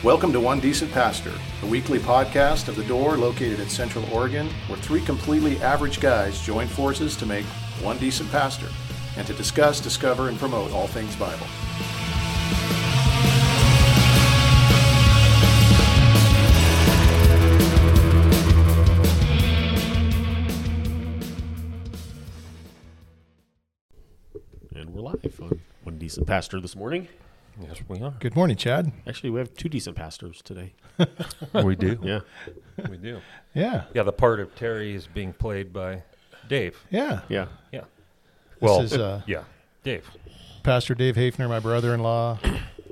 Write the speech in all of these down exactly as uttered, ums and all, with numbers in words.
Welcome to One Decent Pastor, a weekly podcast of The Door located in Central Oregon, where three completely average guys join forces to make one decent pastor and to discuss, discover, and promote all things Bible. And we're live on One Decent Pastor this morning. Yes, we are. Good morning, Chad. Actually, we have two decent pastors today. We do. Yeah. We do. Yeah. Yeah, the part of Terry is being played by Dave. Yeah. Yeah. Yeah. This Well, is uh, yeah, Dave. Pastor Dave Hafner, my brother-in-law,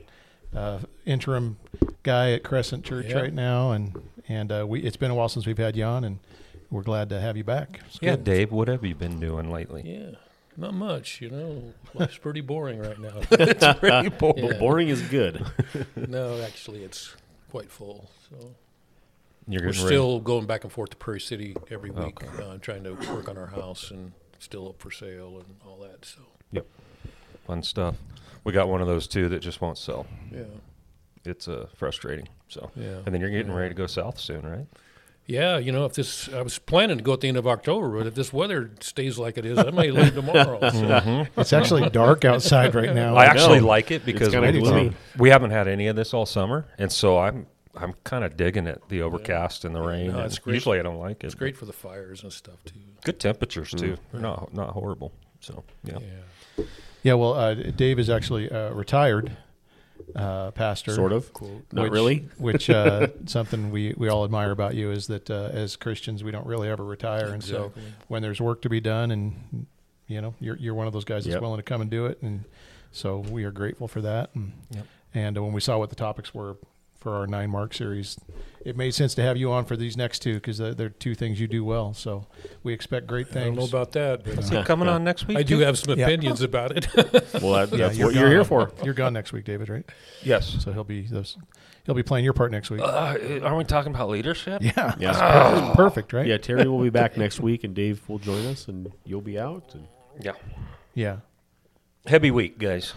uh, interim guy at Crescent Church Yeah. right now, and and uh, we it's been a while since we've had you on, and we're glad to have you back. It's Yeah, good. Dave, what have you been doing lately? Yeah, not much, you know. Life's pretty boring right now. It's pretty boring. Yeah. Boring is good. No, actually, it's quite full. So You're we're getting still going back and forth to Prairie City every week, Okay. uh, trying to work on our house and still up for sale and all that. So ready. Fun stuff. We got one of those, too, that just won't sell. yeah, It's uh, frustrating. So, yeah. And then you're getting Yeah. ready to go south soon, right? Yeah, you know, if this, I was planning to go at the end of October, but if this weather stays like it is, I may leave tomorrow. So. Mm-hmm. It's actually dark outside right now. I actually know. like it because kinda we, gloomy. we haven't had any of this all summer, and so I'm I'm kind of digging it, the overcast and the rain. No, and it's great. Usually I don't like it. It's great for the fires and stuff too. Good temperatures, too. Mm. They're not not horrible. So, yeah. Yeah, Yeah, well, uh, Dave is actually uh, retired uh, pastor. Sort of. quote. Not which, really. Which uh, something we, we all admire about you is that uh, as Christians we don't really ever retire, and so Exactly. when there's work to be done, and you know you're you're one of those guys that's Yep. willing to come and do it, and so we are grateful for that. And, Yep. and uh, when we saw what the topics were for our nine mark series, it made sense to have you on for these next two because they're, they're two things you do well. So we expect great I don't things. know about that, but Is he coming on next week? I do too? have some Yeah. opinions about it. Well, that, Yeah, that's what you're here for. You're gone next week, David, right? Yes. So he'll be those, he'll be playing your part next week. Uh, aren't we talking about leadership? yeah, Yeah. That's perfect, right? Yeah, Terry will be back next week, and Dave will join us, and you'll be out. And Yeah. Yeah. Heavy week, guys.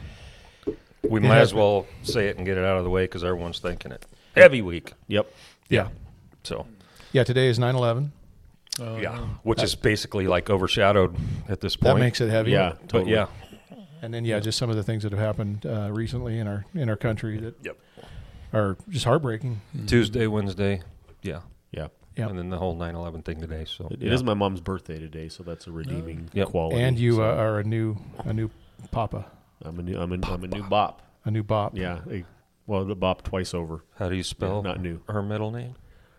We It might has as well say it and get it out of the way because everyone's thinking it. Heavy week. Yep. Yeah. So, Yeah, today is nine eleven. Uh, yeah. Which is basically like overshadowed at this point. That makes it heavy. Yeah, But totally. yeah. And then, yeah, just some of the things that have happened uh, recently in our in our country that Yep. are just heartbreaking. Tuesday, Wednesday. Yeah. Yeah. Yeah. And then the whole nine eleven thing today. So It, yeah. it is my mom's birthday today, so that's a redeeming Yep. quality. And you so uh, are a new a new papa, I'm a new. I'm a, I'm a new bop. a new bop. Yeah. A, well, the bop twice over. How do you spell Yeah, not new. her middle name?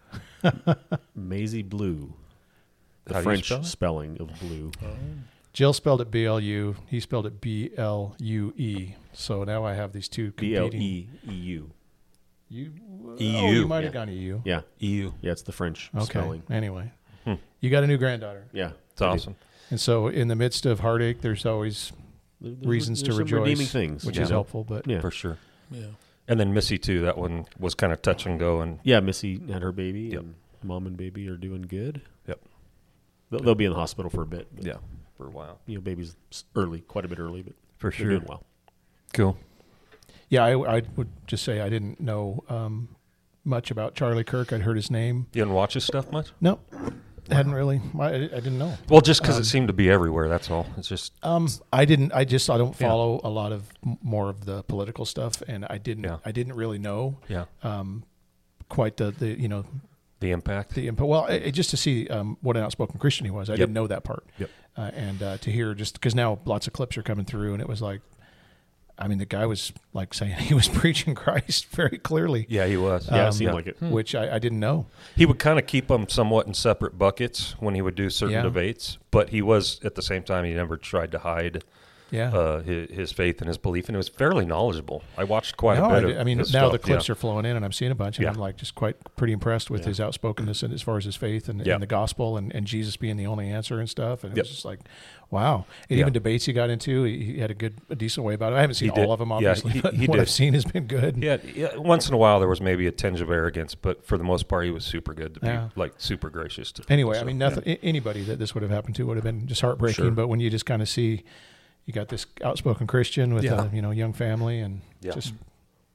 Maisie Blue. The How do you French spell it? spelling of blue. Jill spelled it B L U. He spelled it B L U E. So now I have these two B L competing. E E U. You, uh, E Oh, you U. might have Yeah. gone E U. Yeah. E U. Yeah, it's the French Okay. spelling. Anyway, Hmm. you got a new granddaughter, Yeah. It's awesome. and so in the midst of heartache, there's always There- there's- reasons there's to some rejoice, redeeming things, which you is know? helpful. But Yeah. For sure. Yeah. And then Missy, too. That one was kind of touch and go. And Yeah, Missy had her baby, Yep. and mom and baby are doing good. Yep. They'll, they'll be in the hospital for a bit. But, yeah, for a while. You know, baby's s- early, quite a bit early, but For they're sure. doing well. Cool. yeah, I, I would just say I didn't know um, much about Charlie Kirk. I'd heard his name. You didn't watch his stuff much? No, hadn't really. I, I didn't know. Well, just because Um, it seemed to be everywhere. That's all. It's just Um, I didn't. I just I don't Yeah. follow a lot of m- more of the political stuff, and I didn't. Yeah. I didn't really know yeah, um, quite the, the you know the impact. the input. Well, it, just to see um, what an outspoken Christian he was. I Yep. didn't know that part. Yep. Uh, and uh, to hear just because now lots of clips are coming through, and it was like, I mean, the guy was like saying he was preaching Christ very clearly, Yeah, he was. Yeah, Um, it seemed yeah. like it. which I, I didn't know. He would kind of keep them somewhat in separate buckets when he would do certain Yeah. debates, but he was at the same time he never tried to hide Yeah. uh, his, his faith and his belief, and it was fairly knowledgeable. I watched quite No, a I, bit. did- of I mean, now his the stuff, clips yeah. are flowing in, and I'm seeing a bunch, and Yeah. I'm like just quite pretty impressed with Yeah. his outspokenness and as far as his faith and, Yeah. and the gospel and, and Jesus being the only answer and stuff. And it Yep. was just like, wow. And Yeah. even debates he got into, he, he had a good, a decent way about it. I haven't seen He did. all of them, Yeah, obviously, he- but he what did. I've seen has been good. Yeah, yeah, once in a while there was maybe a tinge of arrogance, but for the most part he was super good to be Yeah. like super gracious to people. Anyway, I So, mean, yeah. nothing. a- Anybody that this would have happened to would have been just heartbreaking. Sure. But when you just kind of see, you got this outspoken Christian with Yeah. a you know young family, and Yeah. just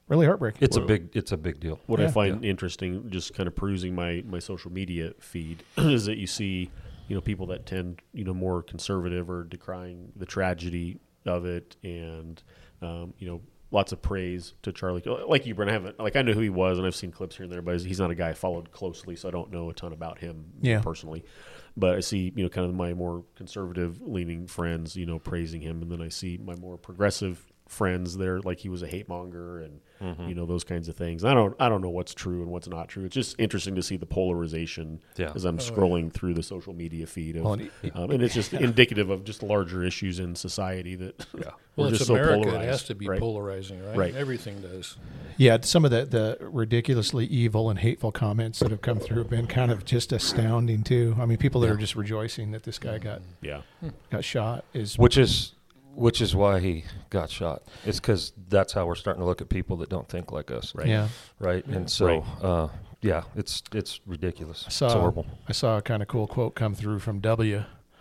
really heartbreaking. It's a big it's a big deal. What Yeah. I find interesting, just kind of perusing my, my social media feed, is that you see, you know, people that tend, you know, more conservative or decrying the tragedy of it, and um, you know, lots of praise to Charlie. Like you, Brent, I haven't like I know who he was, and I've seen clips here and there, but he's not a guy I followed closely, so I don't know a ton about him Yeah. personally. But I see, you know, kind of my more conservative leaning friends, you know, praising him, and then I see my more progressive friends there, like he was a hate monger, and Mm-hmm. you know, those kinds of things. I don't, I don't know what's true and what's not true. It's just interesting to see the polarization Yeah. as I'm scrolling through the social media feed, of, Well, and it- um, and it's just indicative of just larger issues in society that Yeah. we're Well, it's just so America. polarized. It has to be right? polarizing, right? Right. Everything does. Yeah, some of the, the ridiculously evil and hateful comments that have come through have been kind of just astounding too. I mean, people that are just rejoicing that this guy got Yeah, got shot is Which is which is why he got shot. It's because that's how we're starting to look at people that don't think like us. right. yeah. Right. And so, Right. uh, yeah, it's it's ridiculous. I saw it's horrible. I saw a kind of cool quote come through from W,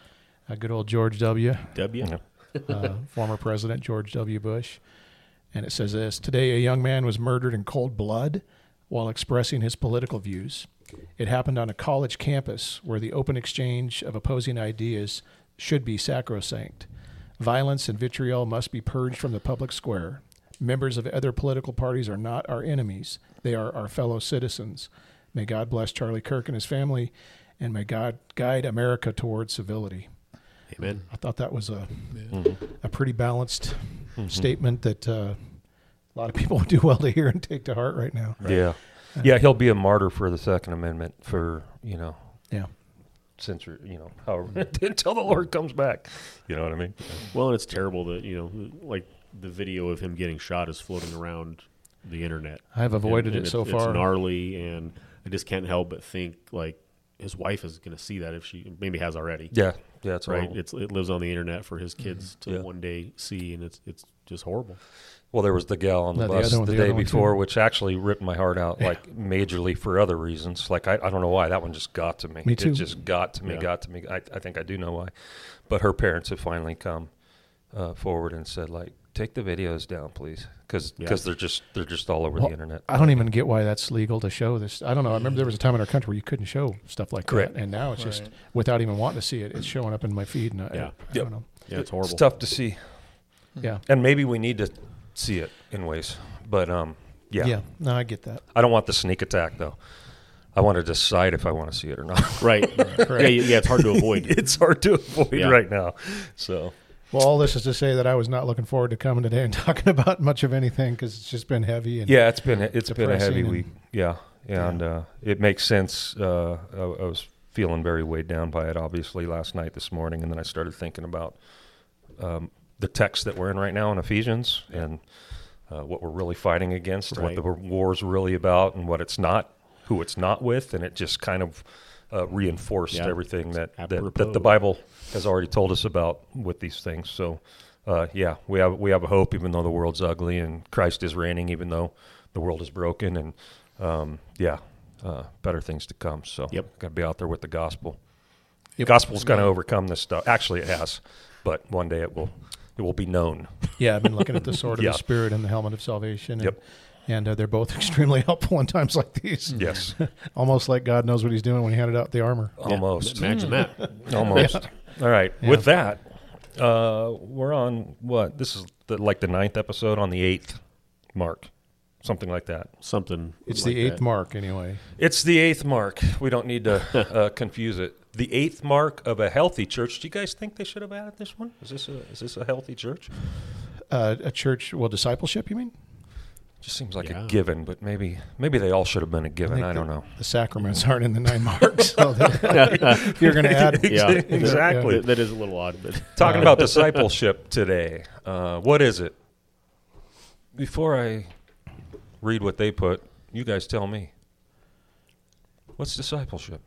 a good old George W. W. Yeah. uh, former President George W. Bush. And it says this: today, a young man was murdered in cold blood while expressing his political views. It happened on a college campus where the open exchange of opposing ideas should be sacrosanct. Violence and vitriol must be purged from the public square. Members of other political parties are not our enemies. They are our fellow citizens. May God bless Charlie Kirk and his family, and may God guide America towards civility. Amen. I thought that was a Mhm. a pretty balanced Mhm. statement that uh, a lot of people would do well to hear and take to heart right now. Yeah. Yeah, he'll be a martyr for the Second Amendment for, you know, Yeah. since, you know, however, until the Lord comes back. You know what I mean? Well, and it's terrible that, you know, like the video of him getting shot is floating around the internet. I've avoided And- and it so it's far. gnarly, and I just can't help but think like his wife is going to see that if she maybe has already. Yeah. Yeah, it's Right. horrible. It's it lives on the internet for his kids to Yeah. one day see, and it's it's just horrible. Well, there was the gal on the No, the bus other one- the, the day other one, before, too. which actually ripped my heart out, like majorly for other reasons. Like I, I don't know why that one just got to me. Me too. It just got to me, Yeah. got to me. I, I think I do know why, but her parents have finally come uh, forward and said, like, take the videos down, please, because Yeah. they're just they're just all over Well, the internet. I don't even get why that's legal to show this. I don't know. I remember there was a time in our country where you couldn't show stuff like Correct. that, and now it's just Right. without even wanting to see it, it's showing up in my feed. And I, Yeah. I, I Yep. don't know. Yeah, it's horrible. It's tough to see, Yeah. and maybe we need to see it in ways, but um, yeah, Yeah. No, I get that. I don't want the sneak attack though. I want to decide if I want to see it or not. Right. yeah, yeah, it's hard to avoid. It's hard to avoid Yeah. right now. So Well, all this is to say that I was not looking forward to coming today and talking about much of anything because it's just been heavy. And yeah, it's been it's been a depressing heavy and- week. Yeah, and uh, it makes sense. Uh, I, I was feeling very weighed down by it, obviously, last night, this morning, and then I started thinking about um, the text that we're in right now in Ephesians and uh, what we're really fighting against, Right. what the war's really about, and what it's not, who it's not with, and it just kind of uh, reinforced Yeah. everything that, that that Apropos. the Bible has already told us about with these things. So, uh, yeah, we have we have a hope, even though the world's ugly, and Christ is reigning, even though the world is broken, and um, yeah, uh, better things to come. So, Yep. got to be out there with the gospel. Yep. Gospel's going to overcome this stuff. Actually, it has, but one day it will it will be known. yeah, I've been looking at the sword of Yeah. the Spirit and the helmet of salvation. And, Yep. and uh, they're both extremely helpful in times like these. Yes, Almost like God knows what he's doing when he handed out the armor. almost, Imagine that. almost. All right, Yeah. with that, uh, we're on what? This is the, like the ninth episode on the eighth mark, something like that. Something. It's like the eighth that. mark, anyway. It's the eighth mark. We don't need to uh, confuse it. The eighth mark of a healthy church. Do you guys think they should have added this one? Is this a is this a healthy church? Uh, a church, well, discipleship, you mean? Just seems like Yeah. a given, but maybe maybe they all should have been a given. think I don't that know. The sacraments aren't in the nine marks. So that- if you're going to add, Yeah. Exactly. That- that is a little odd, but Talking about discipleship today. Uh, what is it? Before I read what they put, you guys tell me. What's discipleship?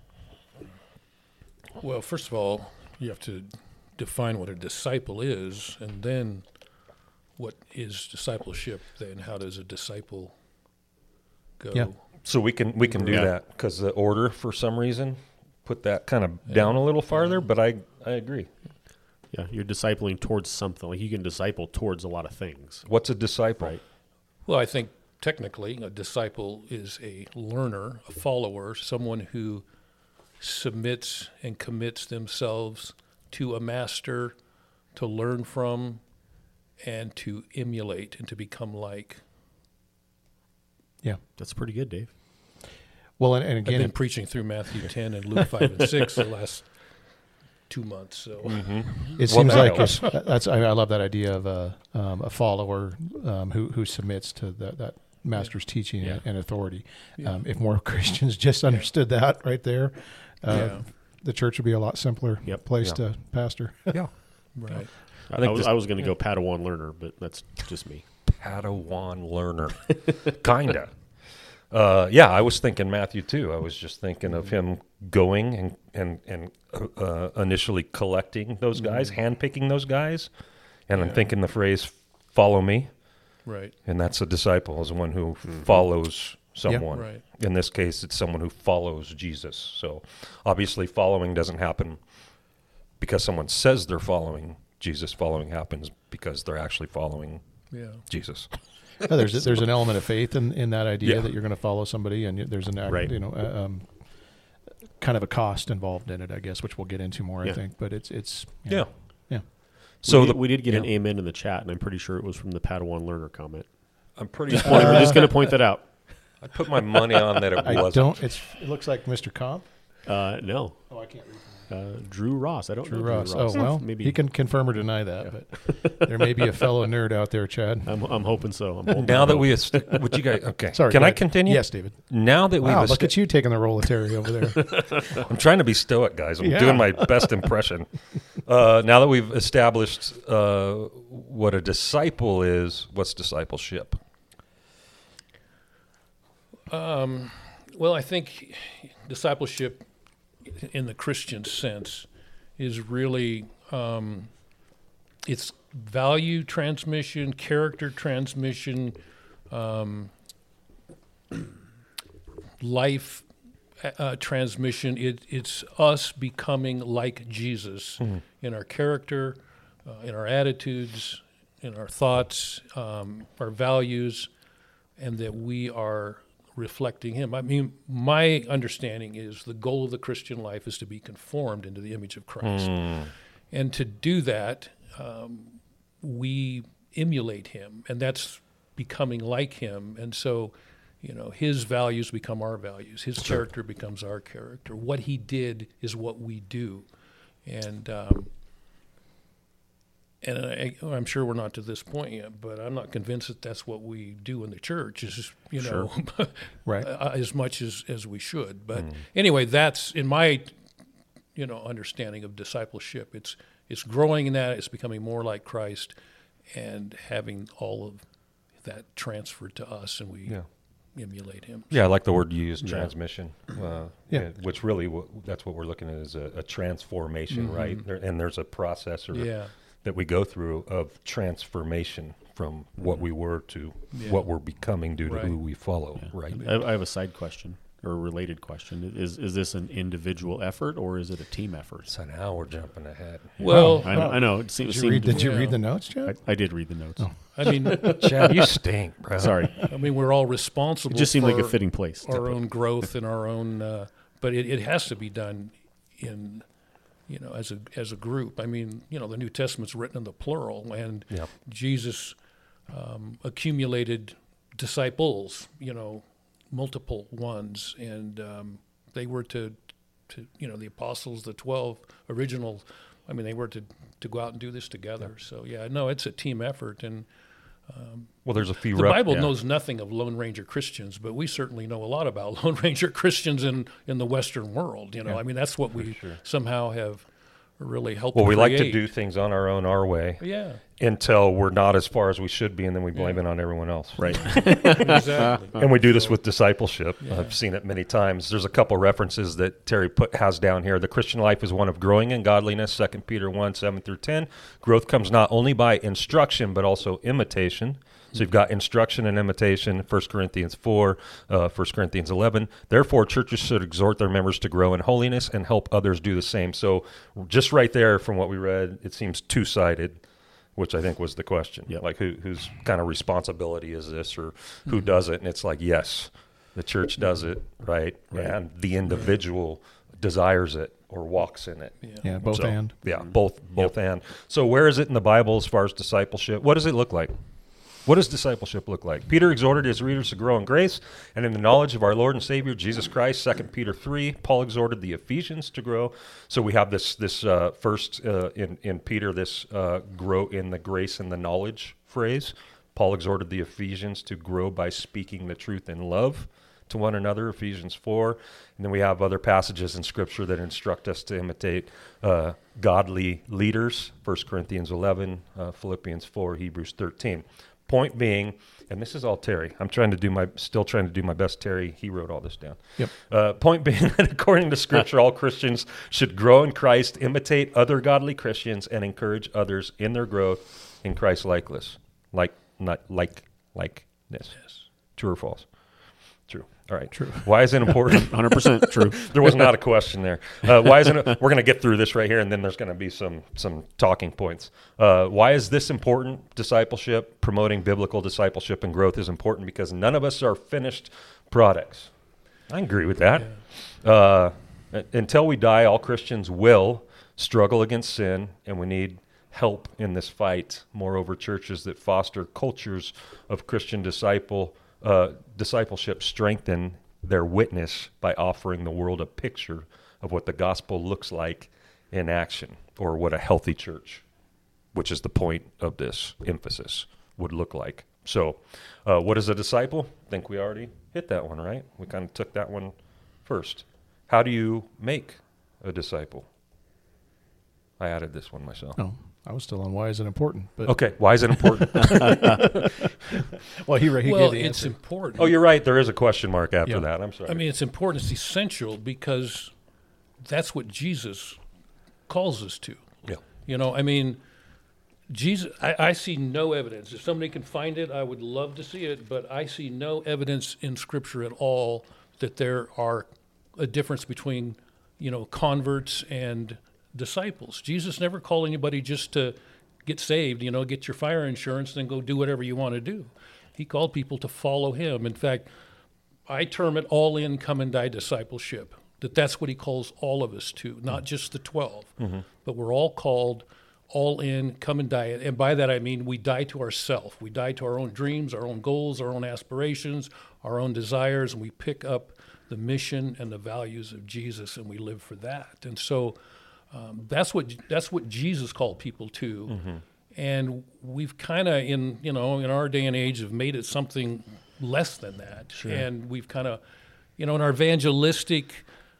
Well, first of all, you have to define what a disciple is, and then what is discipleship. Then how does a disciple go? Yeah. So we can we can do Yeah. that because the order, for some reason, put that kind of down a little farther. But I I agree. yeah, you're discipling towards something. Like you can disciple towards a lot of things. What's a disciple? Right. Well, I think technically a disciple is a learner, a follower, someone who submits and commits themselves to a master to learn from and to emulate and to become like. Yeah. That's pretty good, Dave. Well, and, and I've again, been preaching through Matthew ten and Luke five and six the last two months. So it Well, seems that like helps. it's, that's I, I love that idea of a um, a follower um, who who submits to that that master's teaching Yeah. and, and authority. Yeah. Um, if more Christians just understood that right there, uh, Yeah. the church would be a lot simpler Yep. place Yeah. to pastor. Yeah. right. I, think I was, this- I was going to go Padawan learner, but that's just me. Padawan learner. Kinda. Uh, yeah, I was thinking Matthew too. I was just thinking of him going and and and uh, initially collecting those guys, handpicking those guys, and I'm Yeah. thinking the phrase "follow me," Right. and that's a disciple, is one who follows someone. Right. In this case, it's someone who follows Jesus. So obviously, following doesn't happen because someone says they're following Jesus. Following happens because they're actually following Yeah. Jesus. Yeah, there's there's an element of faith in, in that idea Yeah. that you're going to follow somebody, and there's an act, Right. you know uh, um, kind of a cost involved in it, I guess, which we'll get into more. Yeah. I think, but it's it's you Yeah. know, yeah. So we, the, did, we did get an yeah. amen in the chat, and I'm pretty sure it was from the Padawan learner comment. I'm pretty. Well, we're just going to point that out. I put my money on that it I wasn't. don't. It's it looks like Mister Comp. Uh, no, Oh, I can't read. uh, Drew Ross. I don't Drew know Ross. Drew Ross. Oh well, maybe he can confirm or deny that, but there may be a fellow nerd out there, Chad. I'm, I'm hoping so. I'm hoping Now that so. we, est- would you guys? Okay, Sorry, can go I ahead. continue? Yes, David. Now that we've, Wow, est- look at you taking the role of Terry over there. I'm trying to be stoic, guys. I'm Yeah. doing my best impression. Uh, now that we've established uh, what a disciple is, what's discipleship? Um, well, I think discipleship in the Christian sense is really um, it's value transmission, character transmission, um, life uh, transmission. It, it's us becoming like Jesus in our character, uh, in our attitudes, in our thoughts, um, our values, and that we are reflecting him. I mean, my understanding is the goal of the Christian life is to be conformed into the image of Christ. And to do that, um, we emulate him, and that's becoming like him. And so, you know, his values become our values. His character becomes our character. What he did is what we do. And um, and I, I'm sure we're not to this point yet, but I'm not convinced that that's what we do in the church. Is you know, Right. uh, as much as, as we should. But anyway, that's in my you know understanding of discipleship. It's it's growing in that. It's becoming more like Christ, and having all of that transferred to us, and we Yeah. emulate him. Yeah, I like the word you used, Yeah. transmission. Uh, Yeah. yeah, which really w- that's what we're looking at is a, a transformation, right? There, and there's a process or Yeah. that we go through of transformation from what we were to Yeah. what we're becoming due to Right. who we follow, right? I, I have a side question or a related question. Is is this an individual effort or is it a team effort? So now we're jumping ahead. Well, I know. I know it seems. Did you read, seemed- did you Yeah. read the notes, Chad? I, I did read the notes. I mean, Chad, you stink, bro. Sorry, I mean, we're all responsible. it just seemed like a for fitting place. to our put- own growth and our own, uh, but it, it has to be done in, you know, as a as a group. I mean, you know, the New Testament's written in the plural, and Yep. Jesus um, accumulated disciples, you know, multiple ones, and um, they were to, to, you know, the apostles, the twelve original. I mean, they were to to go out and do this together. So yeah, no, it's a team effort, and Well, there's a few. the rep- Bible yeah. knows nothing of Lone Ranger Christians, but we certainly know a lot about Lone Ranger Christians in, in the Western world. You know, I mean, that's what we sure. somehow have really helped. Well, we like to create. do things on our own, our way, Yeah, until we're not as far as we should be, and then we blame it on everyone else. Right. exactly. And we do this with discipleship. Yeah. I've seen it many times. There's a couple references that Terry put has down here. The Christian life is one of growing in godliness, Second Peter one, seven through ten. Growth comes not only by instruction, but also imitation. So you've got instruction and imitation, First Corinthians four, uh, First Corinthians eleven. Therefore, churches should exhort their members to grow in holiness and help others do the same. So just right there from what we read, it seems two-sided. which I think was the question. Yep. Like, who, whose kind of responsibility is this, or who mm-hmm. does it? And it's like, yes, the church does it, right? Right. And the individual right. desires it or walks in it. Yeah, yeah both so, and. Yeah, both both yep. and. So where is it in the Bible as far as discipleship? What does it look like? What does discipleship look like? Peter exhorted his readers to grow in grace and in the knowledge of our Lord and Savior, Jesus Christ. Second Peter three, Paul exhorted the Ephesians to grow. So we have this this uh, first uh, in, in Peter, this uh, grow in the grace and the knowledge phrase. Paul exhorted the Ephesians to grow by speaking the truth in love to one another, Ephesians four. And then we have other passages in Scripture that instruct us to imitate uh, godly leaders, First Corinthians eleven, uh, Philippians four, Hebrews thirteen. Point being, and this is all Terry. I'm trying to do my, still trying to do my best. Terry, he wrote all this down. Yep. Uh, point being that according to Scripture, all Christians should grow in Christ, imitate other godly Christians, and encourage others in their growth in Christ likeness. Like, not like, likeness. Yes. True or false? True. All right. True. Why is it important? one hundred percent true. There was not a question there. Uh, why isn't it? We're going to get through this right here, and then there's going to be some some talking points. Uh, why is this important? Discipleship, promoting biblical discipleship and growth is important because none of us are finished products. I agree with that. Yeah. Uh, until we die, all Christians will struggle against sin, and we need help in this fight. Moreover, churches that foster cultures of Christian disciple Uh, discipleship strengthen their witness by offering the world a picture of what the gospel looks like in action, or what a healthy church, which is the point of this emphasis, would look like. So uh, what is a disciple? I think we already hit that one, right? We kind of took that one first. How do you make a disciple? I added this one myself. Oh, I was still on why is it important. But Okay, why is it important? well, he, he well, gave the it's answer. important. Oh, you're right. There is a question mark after Yeah. that. I'm sorry. I mean, it's important. It's essential because that's what Jesus calls us to. yeah. You know, I mean, Jesus, I, I see no evidence. If somebody can find it, I would love to see it, but I see no evidence in Scripture at all that there are a difference between, you know, converts and disciples. Jesus never called anybody just to get saved, you know, get your fire insurance, then go do whatever you want to do. He called people to follow him. In fact, I term it all in, come and die discipleship, that that's what he calls all of us to, not just the twelve, mm-hmm. but we're all called all in, come and die. And by that I mean we die to ourselves. We die to our own dreams, our own goals, our own aspirations, our own desires, and we pick up the mission and the values of Jesus, and we live for that. And so um, that's what that's what Jesus called people to. Mm-hmm. And we've kind of, in you know, in our day and age, have made it something less than that. Sure. And we've kind of, you know, in our evangelistic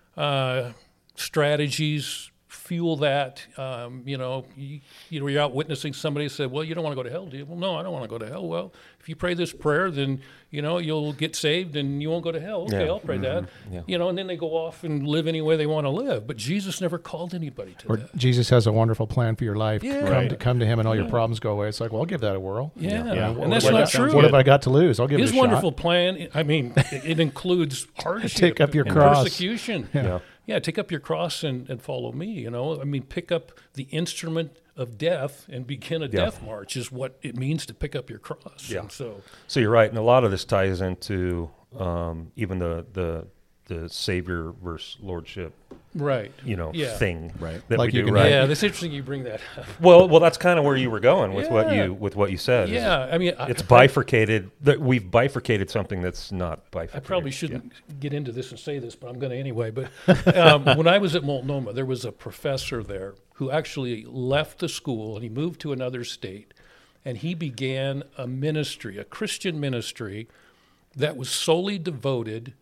uh, strategies fuel that. Um, you know, you, you know, you're out witnessing somebody said, well, you don't want to go to hell, do you? Well, no, I don't want to go to hell. Well, if you pray this prayer, then, you know, you'll get saved and you won't go to hell. Okay, yeah. I'll pray mm-hmm. that. Yeah. You know, and then they go off and live any way they want to live. But Jesus never called anybody to or that. Jesus has a wonderful plan for your life. Yeah. Come, Right. to, come to him and all Yeah. your problems go away. It's like, well, I'll give that a whirl. Yeah, Yeah. and What that's have I not got- true. What have I got to lose? I'll give His it a wonderful shot. plan, I mean, it, it includes hardship. Take up your and cross. persecution. Yeah. Yeah. Yeah, take up your cross and, and follow me, you know. I mean, pick up the instrument of death and begin a Yeah. death march is what it means to pick up your cross. Yeah. And so, So you're right, and a lot of this ties into um, even the the the Savior versus Lordship, right. you know, Yeah. thing Right. that Like we you do, can- right? Yeah, that's interesting you bring that up. Well, well, that's kind of where you were going with what Yeah. you with what you said. is Yeah, I mean, it's I, bifurcated. That we've bifurcated something that's not I bifurcated. probably shouldn't get into this and say this, but I'm going to anyway. But um, when I was at Multnomah, there was a professor there who actually left the school and he moved to another state, and he began a ministry, a Christian ministry, that was solely devoted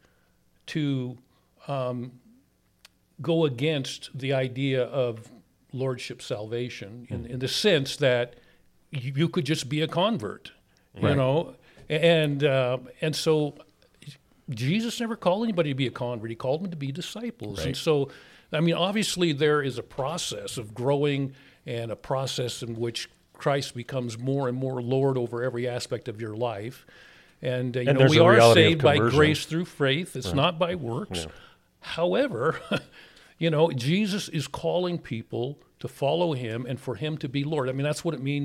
to um, go against the idea of lordship salvation in, in the sense that you, you could just be a convert, you Right. know, and uh, and so Jesus never called anybody to be a convert. He called them to be disciples. Right. And so, I mean, obviously there is a process of growing and a process in which Christ becomes more and more Lord over every aspect of your life. And, uh, you And know, there's we a are reality of saved by conversion. grace through faith. It's not by works. Yeah. However, you know, Jesus is calling people to follow him and for him to be Lord. I mean, that's what it means.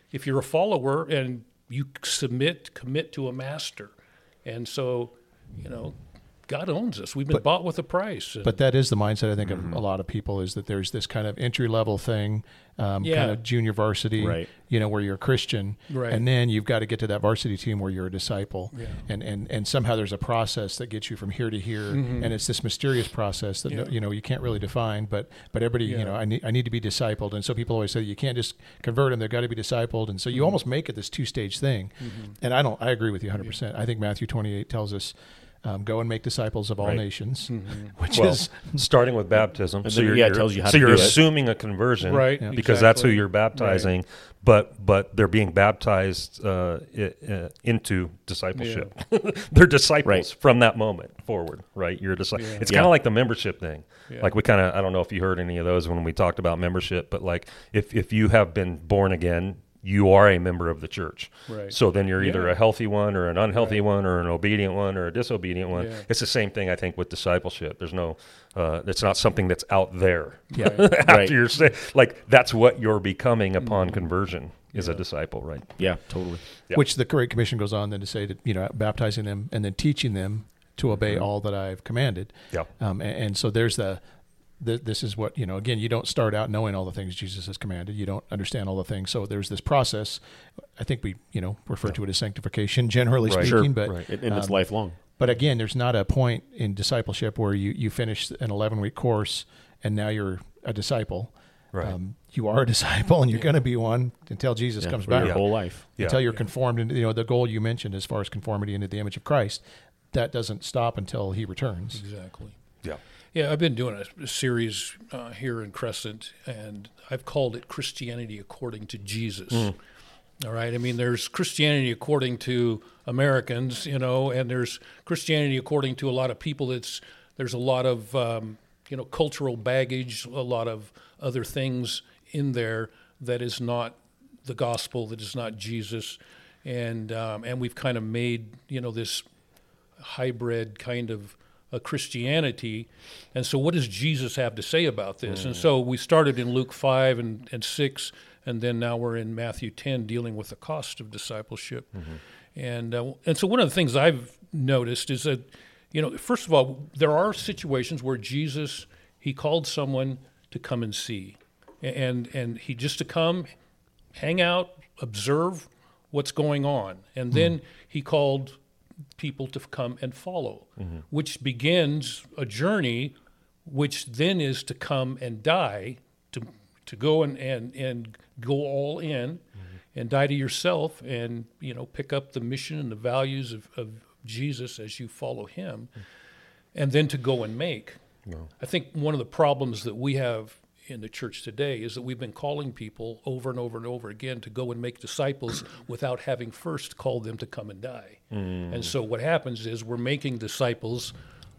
if you're a follower and you submit, commit to a master. And so, you know, God owns us. We've been But- bought with a price. And But that is the mindset, I think, Mm-hmm. of a lot of people, is that there's this kind of entry level thing, um, Yeah. kind of junior varsity, Right. you know, where you're a Christian, Right. and then you've got to get to that varsity team where you're a disciple, Yeah. and, and and somehow there's a process that gets you from here to here, Mhm. and it's this mysterious process that Yeah. you know you can't really define, but but everybody, Yeah. you know, I need I need to be discipled, and so people always say you can't just convert them; they've got to be discipled, and so you Mhm. almost make it this two stage thing, Mhm. and I don't, I agree with you one hundred percent. I think Matthew twenty-eight tells us. Um, go and make disciples of all Right. nations, Mhm. which Well, is starting with baptism. And so then, you're, yeah, it you're- tells you how so to you're do it. assuming a conversion, Right. Yeah. because that's who exactly. you're baptizing, but but they're being baptized uh, i- uh, into discipleship. They're disciples Right. from that moment forward, right? You're a disciple. Yeah. It's Yeah. kind of like the membership thing. Yeah. Like we kind of, I don't know if you heard any of those when we talked about membership, but like if if you have been born again, you are a member of the church. Right. So then you're either Yeah. a healthy one or an unhealthy Right. one or an obedient one or a disobedient one. Yeah. It's the same thing, I think, with discipleship. There's no, uh, it's not something that's out there. Yeah. After Right. you're sa- like that's what you're becoming upon conversion is a Yeah. disciple, right? Yeah, totally. Yeah. Which the Great Commission goes on then to say that, you know, baptizing them and then teaching them to obey Mhm. all that I've commanded. Yeah. Um, and, and so there's the, the, this is what, you know, again, you don't start out knowing all the things Jesus has commanded. You don't understand all the things. So there's this process. I think we, you know, refer to it as sanctification, generally Right. speaking, Sure. but, Right. And, and it's Um, lifelong. but again, there's not a point in discipleship where you, you finish an eleven week course and now you're a disciple. Right. Um, you are a disciple and you're Yeah. going to be one until Jesus Yeah, comes for back. your whole life. Yeah. Until you're Yeah. conformed into, you know, the goal you mentioned as far as conformity into the image of Christ, that doesn't stop until he returns. Exactly. Yeah. Yeah, I've been doing a, a series uh, here in Crescent, and I've called it Christianity According to Jesus. Mm. All right. I mean, there's Christianity according to Americans, you know, and there's Christianity according to a lot of people. It's there's a lot of um, you know cultural baggage, a lot of other things in there that is not the gospel, that is not Jesus, and um, and we've kind of made you know this hybrid kind of a Christianity. And so what does Jesus have to say about this? Mm. And so we started in Luke five and, and six, and then now we're in Matthew ten dealing with the cost of discipleship. Mm-hmm. And uh, and so one of the things I've noticed is that, you know, first of all, there are situations where Jesus, he called someone to come and see. And, and he just to come, hang out, observe what's going on. And then mm. he called people to come and follow, mm-hmm. which begins a journey, which then is to come and die, to to go and, and, and go all in mm-hmm. and die to yourself and, you know, pick up the mission and the values of, of Jesus as you follow him, mm-hmm. and then to go and make. No. I think one of the problems that we have in the church today is that we've been calling people over and over and over again to go and make disciples without having first called them to come and die. Mm. And so what happens is we're making disciples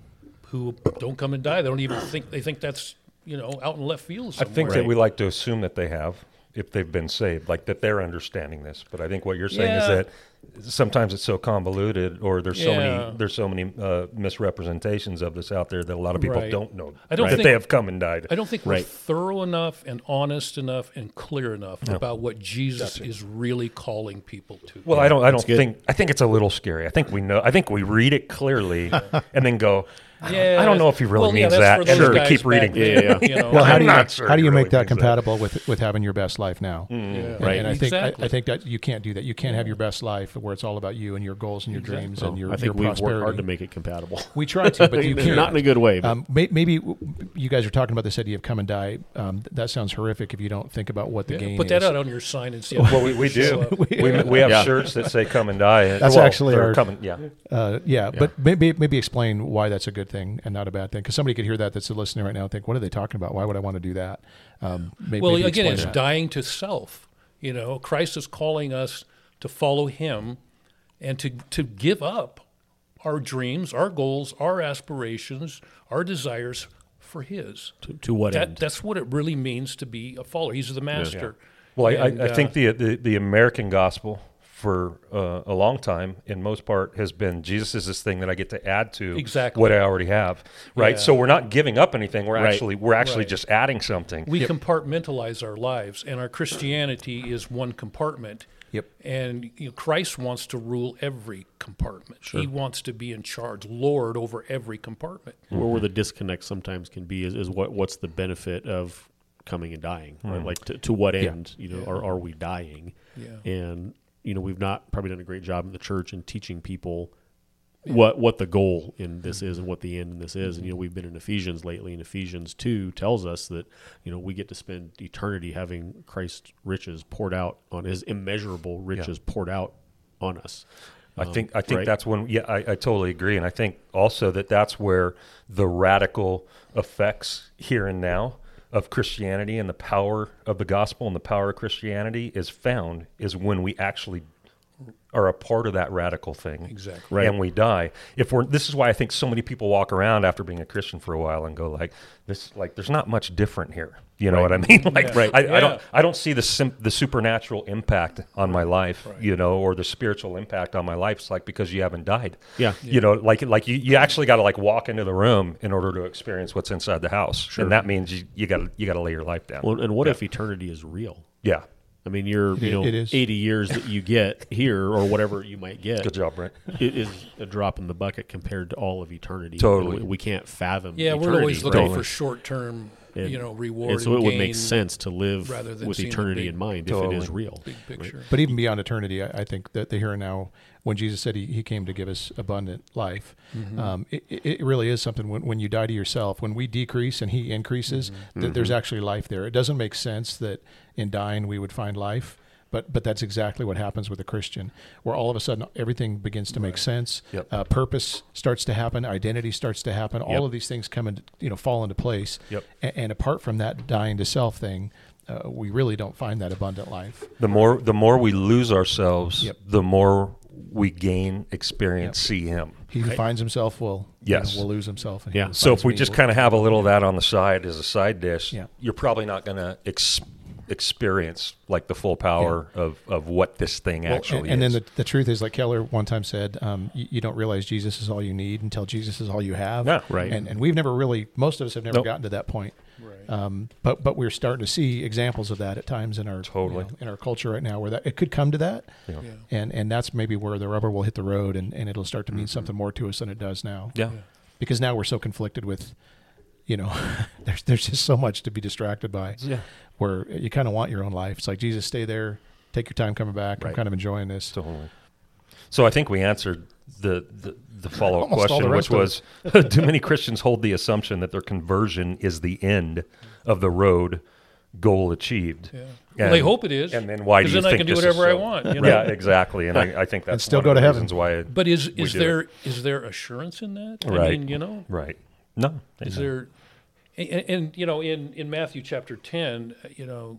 who don't come and die. They don't even think, they think that's, you know, out in left field somewhere. I think right. that we like to assume that they have, if they've been saved, like that they're understanding this. But I think what you're saying yeah. is that sometimes it's so convoluted, or there's so yeah. many there's so many uh, misrepresentations of this out there that a lot of people right. don't know I don't that think, they have come and died. I don't think right. we're thorough enough and honest enough and clear enough no. about what Jesus Gotcha. is really calling people to. Well, yeah, I don't. I don't good. think. I think it's a little scary. I think we know. I think we read it clearly and then go. Yeah, I don't know if he really well, yeah, means that's that. for And those then we guys keep reading. back then, Yeah, yeah. You know, Well, how I'm do you, not sure how do he you really make that means that. compatible with with having your best life now? Yeah. And, Right. and I think Exactly. I, I think that you can't do that. You can't have your best life where it's all about you and your goals and your Exactly. dreams Well, and your, I think your we've prosperity. worked hard to make it compatible. We try to, but you can't. Not in a good way. But Um, may, maybe you guys are talking about this idea of come and die. Um, that sounds horrific if you don't think about what the Yeah, gain put is. that out on your sign and see. Well, we, we Show do. up. we, we have Yeah. shirts that say "Come and die." That's well, actually they're our- coming. Yeah. Uh, yeah, but maybe maybe explain why that's a good thing and not a bad thing. Because somebody could hear that that's listening right now and think, "What are they talking about? Why would I want to do that?" Um, maybe, Well, maybe again, explain it's that. dying to self. You know, Christ is calling us to follow him and to to give up our dreams, our goals, our aspirations, our desires for his. to, to what That, end? that's what it really means to be a follower. He's the master. Well, I, And, I, I uh, think the, the the American gospel for uh, a long time, in most part, has been Jesus is this thing that I get to add to Exactly. what I already have, right? Yeah. So we're not giving up anything. We're Right. actually we're actually Right. just adding something. We compartmentalize our lives, and our Christianity is one compartment. Yep. And you know, Christ wants to rule every compartment. He wants to be in charge, Lord over every compartment. Where, where the disconnect sometimes can be is, is what what's the benefit of coming and dying, right? Like to, to what end, you know, Yeah. are, are we dying? Yeah. And, you know, we've not probably done a great job in the church in teaching people what what the goal in this is and what the end in this is. And, you know, we've been in Ephesians lately, and Ephesians two tells us that, you know, we get to spend eternity having Christ's riches poured out on his immeasurable riches poured out on us. I Um, think I think right? that's when yeah I, I totally agree, and I think also that that's where the radical effects here and now of Christianity and the power of the gospel and the power of Christianity is found is when we actually are a part of that radical thing. Exactly. Right. And we die. If we're this is why I think so many people walk around after being a Christian for a while and go like this like there's not much different here. You know Right. what I mean? Like Yeah. Right. I, I Yeah. don't I don't see the sim- the supernatural impact on my life, Right. you know, or the spiritual impact on my life. It's like because you haven't died. Yeah. You know, like like you, you actually got to like walk into the room in order to experience what's inside the house. Sure. And that means you you got to you got to lay your life down. Well, and what Yeah. if eternity is real? Yeah. I mean, you're, It- you know, it is. eighty years that you get here or whatever you might get. Good job, Brent. It is a drop in the bucket compared to all of eternity. Totally. We, we can't fathom. Yeah, we're eternity, always looking right? for short-term, And- you know, reward. And so it would make gain, sense to live rather than with seeing the eternity big- in mind Totally. if it is real. Big picture. But even beyond eternity, I, I think that the here and now, when Jesus said he, he came to give us abundant life, um, it, it it really is something when, when you die to yourself, when we decrease and he increases, th- there's actually life there. It doesn't make sense that in dying we would find life. But but that's exactly what happens with a Christian, where all of a sudden everything begins to make sense. Yep. Uh, purpose starts to happen. Identity starts to happen. All Yep. of these things come into you know fall into place. Yep. And, and apart from that dying to self thing, uh, we really don't find that abundant life. The more the more we lose ourselves, Yep. the more we gain experience, see him. He who finds himself will you Yes. know, will lose himself. And Yeah. he who So finds if we me just will- kind of have a little of that on the side as a side dish, Yeah. you're probably not going to ex- experience like the full power of, of what this thing Well, actually and, and is. then the, the truth is, like Keller one time said, um, you, you don't realize Jesus is all you need until Jesus is all you have. Yeah. Right. And and we've never really, most of us have never Nope. gotten to that point. Right. Um, but but we're starting to see examples of that at times in our you Totally. know, in our culture right now, where that it could come to that, Yeah. Yeah. and and that's maybe where the rubber will hit the road, and, and it'll start to Mm-hmm. mean something more to us than it does now. Yeah. Because now we're so conflicted with, you know, there's there's just so much to be distracted by. Yeah. Where you kind of want your own life. It's like, Jesus, stay there, take your time coming back. I'm Right. kind of enjoying this. Totally. So I think we answered the, the, the follow-up Almost all question, the which rest was, do many Christians hold the assumption that their conversion is the end of the road goal achieved? Yeah. And- Well, they hope it is. And then why do 'cause you then I think can do this is whatever I so? want, you know? Yeah, exactly. And I, I think that's still one go of to the heaven. reasons why. But is we is do there it. is there assurance in that? Right. I mean, you know, Right. No. is no. there, and, and you know, in, in Matthew chapter ten, you know,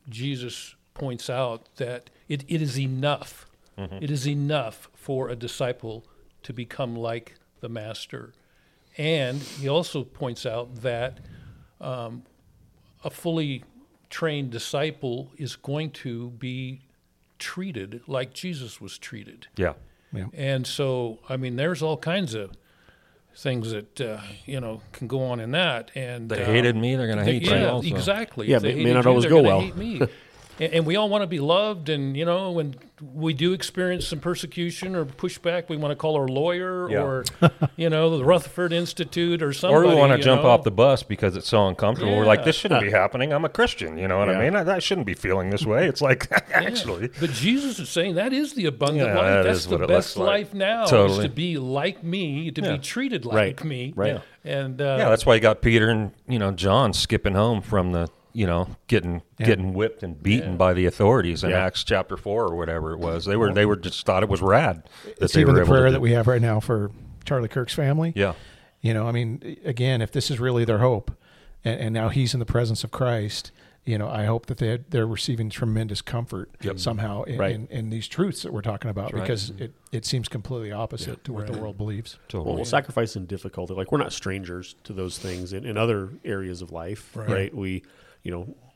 Jesus points out that it, it is enough. Mm-hmm. It is enough for a disciple to become like the master, and he also points out that um, a fully trained disciple is going to be treated like Jesus was treated. Yeah. Yeah. And so, I mean, there's all kinds of things that uh, you know can go on in that. And They um, hated me, they're going to they- hate you yeah, also. exactly. Yeah, If they but it may hated not you, always they're go gonna well. hate me. and, and we all want to be loved. And you know, when we do experience some persecution or pushback, we want to call our lawyer Yeah. or you know the Rutherford Institute or somebody. Or we want to you jump know. off the bus because it's so uncomfortable. We're like, Yeah. this shouldn't be happening. I'm a Christian. You know what Yeah. I mean? I, I shouldn't be feeling this way. It's like, actually. But Jesus is saying that is the abundant Yeah, life. that That's is the what it best looks like. life now Totally. is to be like me, to Yeah. be treated like Right. me. Right. Yeah. And uh, Yeah, that's why you got Peter and, you know, John skipping home from the, you know, getting Yeah. getting whipped and beaten Yeah. by the authorities in Yeah. Acts chapter four or whatever it was. They were they were just thought it was rad that It's they even were the able prayer to that do. we have right now for Charlie Kirk's family. Yeah. You know, I mean, again, if this is really their hope, and, and now he's in the presence of Christ, you know, I hope that they they're receiving tremendous comfort Yep. somehow in, Right. in, in these truths that we're talking about, That's right. because it, it seems completely opposite Yeah. to what the Right. world believes. Totally. Well, sacrifice and difficulty, like we're not strangers to those things in, in other areas of life, Right. right? We, you know,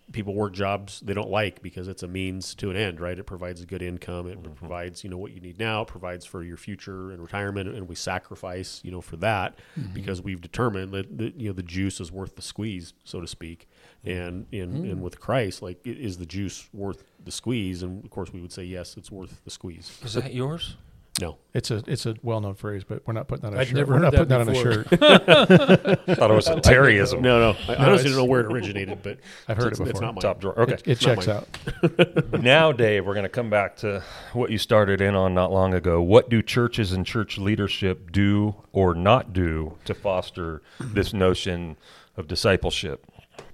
people work jobs they don't like because it's a means to an end, right? It provides a good income. It mm-hmm. provides, you know, what you need now. It provides for your future and retirement, and we sacrifice, you know, for that mm-hmm. because we've determined that, that, you know, the juice is worth the squeeze, so to speak. And in mm-hmm. and with Christ, like, is the juice worth the squeeze? And of course, we would say yes, it's worth the squeeze. Is that yours? No, it's a it's a well known phrase, but we're not putting that on a I'd shirt. never We're not heard putting that that on a shirt. I thought it was a Terryism. No, no, I No, honestly it's- don't know where it originated, but I've heard it's, it before. It's not mine. Top drawer. Okay. It, it It's not checks mine. out. Now, Dave, we're going to come back to what you started in on not long ago. What do churches and church leadership do or not do to foster this notion of discipleship?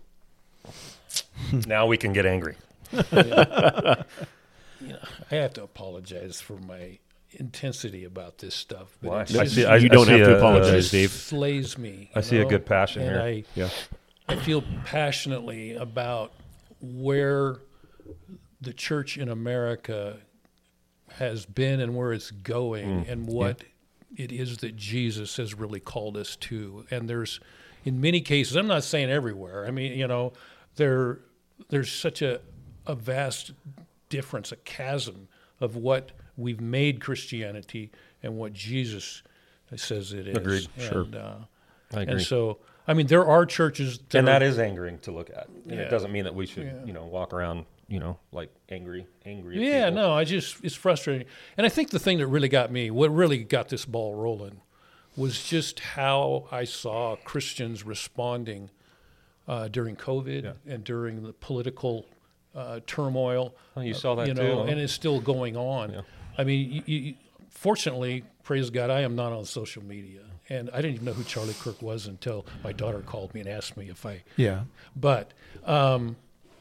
Now we can get angry. You know, I have to apologize for my intensity about this stuff. But Why? it I just- see- I- you I don't see have to a- apologize, it Dave. slays me. I you see a know? good passion and here. I, Yeah. I feel passionately about where the church in America has been and where it's going, and what it is that Jesus has really called us to. And there's, in many cases, I'm not saying everywhere. I mean, you know, there there's such a a vast difference, a chasm of what we've made Christianity and what Jesus says it is. Agreed. Sure. And, uh, I agree. and so, I mean, there are churches that And are, that is angering to look at. And Yeah. it doesn't mean that we should, Yeah. you know, walk around, you know, like angry, angry. at Yeah, people. no, I just, it's frustrating. And I think the thing that really got me, what really got this ball rolling, was just how I saw Christians responding uh, during COVID Yeah. and during the political uh, turmoil. Oh, you saw that you too, know, huh? and it's still going on. Yeah. I mean, you, you, fortunately, praise God, I am not on social media. And I didn't even know who Charlie Kirk was until my daughter called me and asked me if I Yeah. but, um,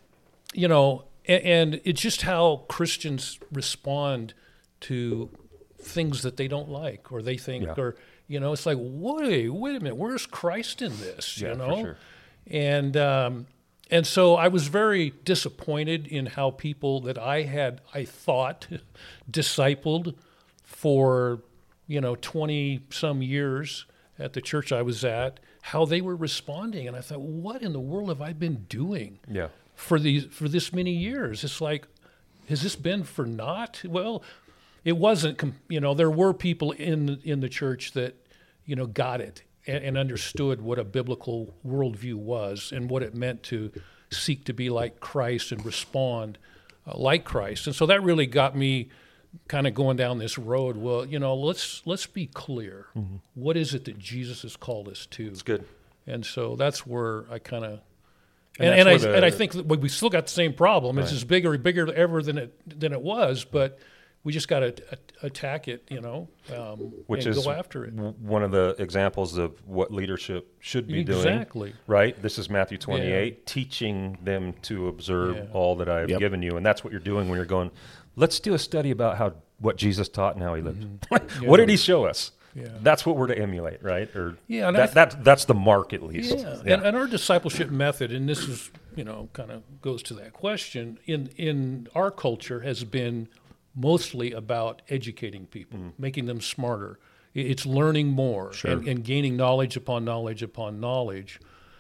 you know, and, and it's just how Christians respond to things that they don't like or they think, Yeah. or, you know, it's like, wait, wait a minute, where's Christ in this? Yeah, you for know? sure. And, um, and so I was very disappointed in how people that I had, I thought, discipled for, you know, twenty some years at the church I was at, how they were responding. And I thought, what in the world have I been doing Yeah. for these, for this many years? It's like, has this been for naught? Well, it wasn't, com- you know, there were people in, in the church that, you know, got it and, and understood what a biblical worldview was and what it meant to seek to be like Christ and respond uh, like Christ. And so that really got me kind of going down this road. Well, you know, let's let's be clear. Mm-hmm. What is it that Jesus has called us to? It's good. And so that's where I kind of, And and, and, I that's where the- and I think that we still got the same problem. It's Right. just bigger and bigger ever than it than it was, but we just got to attack it, you know, um, Which and is go after it. w- one of the examples of what leadership should be doing. Exactly. Right? This is Matthew twenty-eight, teaching them to observe Yeah. all that I have Yep. given you. And that's what you're doing when you're going, let's do a study about how what Jesus taught and how he lived. Mm-hmm. What did he show us? Yeah. That's what we're to emulate, right? Or Yeah, and I that, that, that's the mark at least. Yeah, And, and our discipleship method, and this is, you know, kind of goes to that question, in, in our culture has been mostly about educating people, Mm. making them smarter. I- It's learning more Sure. and, and gaining knowledge upon knowledge upon knowledge.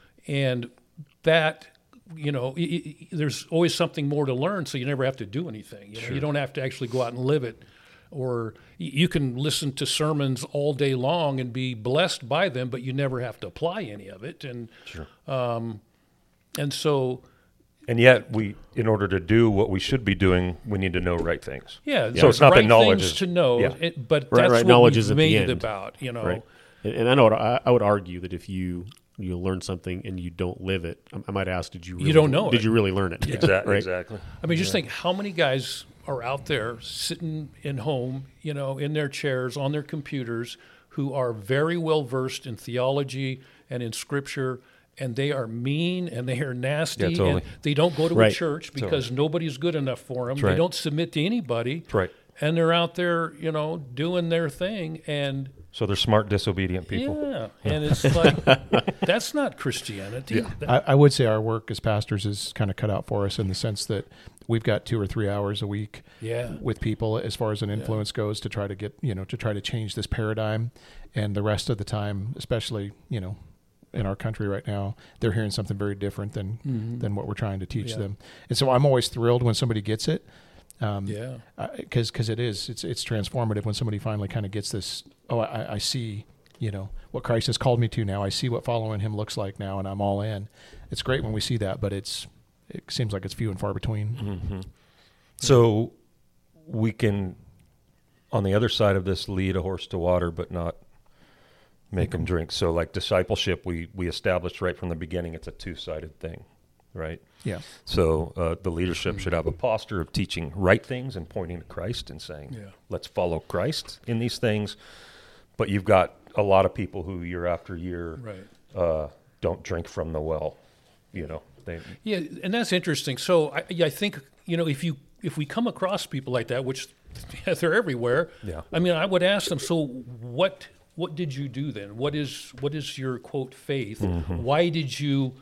And that, you know, i i there's always something more to learn, so you never have to do anything. You know, you don't have to actually go out and live it. Or y- you can listen to sermons all day long and be blessed by them, but you never have to apply any of it. And Sure. um, and so, And yet, we, in order to do what we should be doing, we need to know right things. yeah, So there's it's not that right knowledge things is- to know, yeah. it, but Right, that's right, what knowledge we've is at the made it end. about, you know. Right. And, and I know I, I would argue that if you you learn something and you don't live it, I, I might ask, did you really, don't know Did it. you really learn it? Exactly. Right? Exactly. I mean, just think how many guys are out there sitting in home, you know, in their chairs, on their computers, who are very well versed in theology and in scripture, and they are mean and they are nasty, Yeah, totally. and they don't go to Right. a church because nobody's good enough for them. That's They right. don't submit to anybody. That's right. And they're out there, you know, doing their thing, and So they're smart, disobedient people. yeah, and it's like that's not Christianity. That- I, I would say our work as pastors is kind of cut out for us in the sense that we've got two or three hours a week yeah, with people as far as an influence goes to try to get, you know, to try to change this paradigm. And the rest of the time, especially, you know, in our country right now, they're hearing something very different than Mm-hmm. than what we're trying to teach Yeah. them. And so I'm always thrilled when somebody gets it. Um, Yeah. Because because it is it's it's transformative when somebody finally kind of gets this. Oh, I, I see. You know what Christ has called me to now. I see what following Him looks like now, and I'm all in. It's great when we see that, but it's it seems like it's few and far between. Mm-hmm. So we can, on the other side of this, lead a horse to water, but not make him drink. So like discipleship, we we established right from the beginning, it's a two-sided thing, right? Yeah. So uh, the leadership should have a posture of teaching right things and pointing to Christ and saying, Yeah. let's follow Christ in these things. But you've got a lot of people who year after year Right. uh, don't drink from the well, you know. They, Yeah, and that's interesting. So I, yeah, I think, you know, if you if we come across people like that, which they're everywhere, Yeah. I mean, I would ask them, so what what did you do then? What is what is your, quote, faith? Mm-hmm. Why did you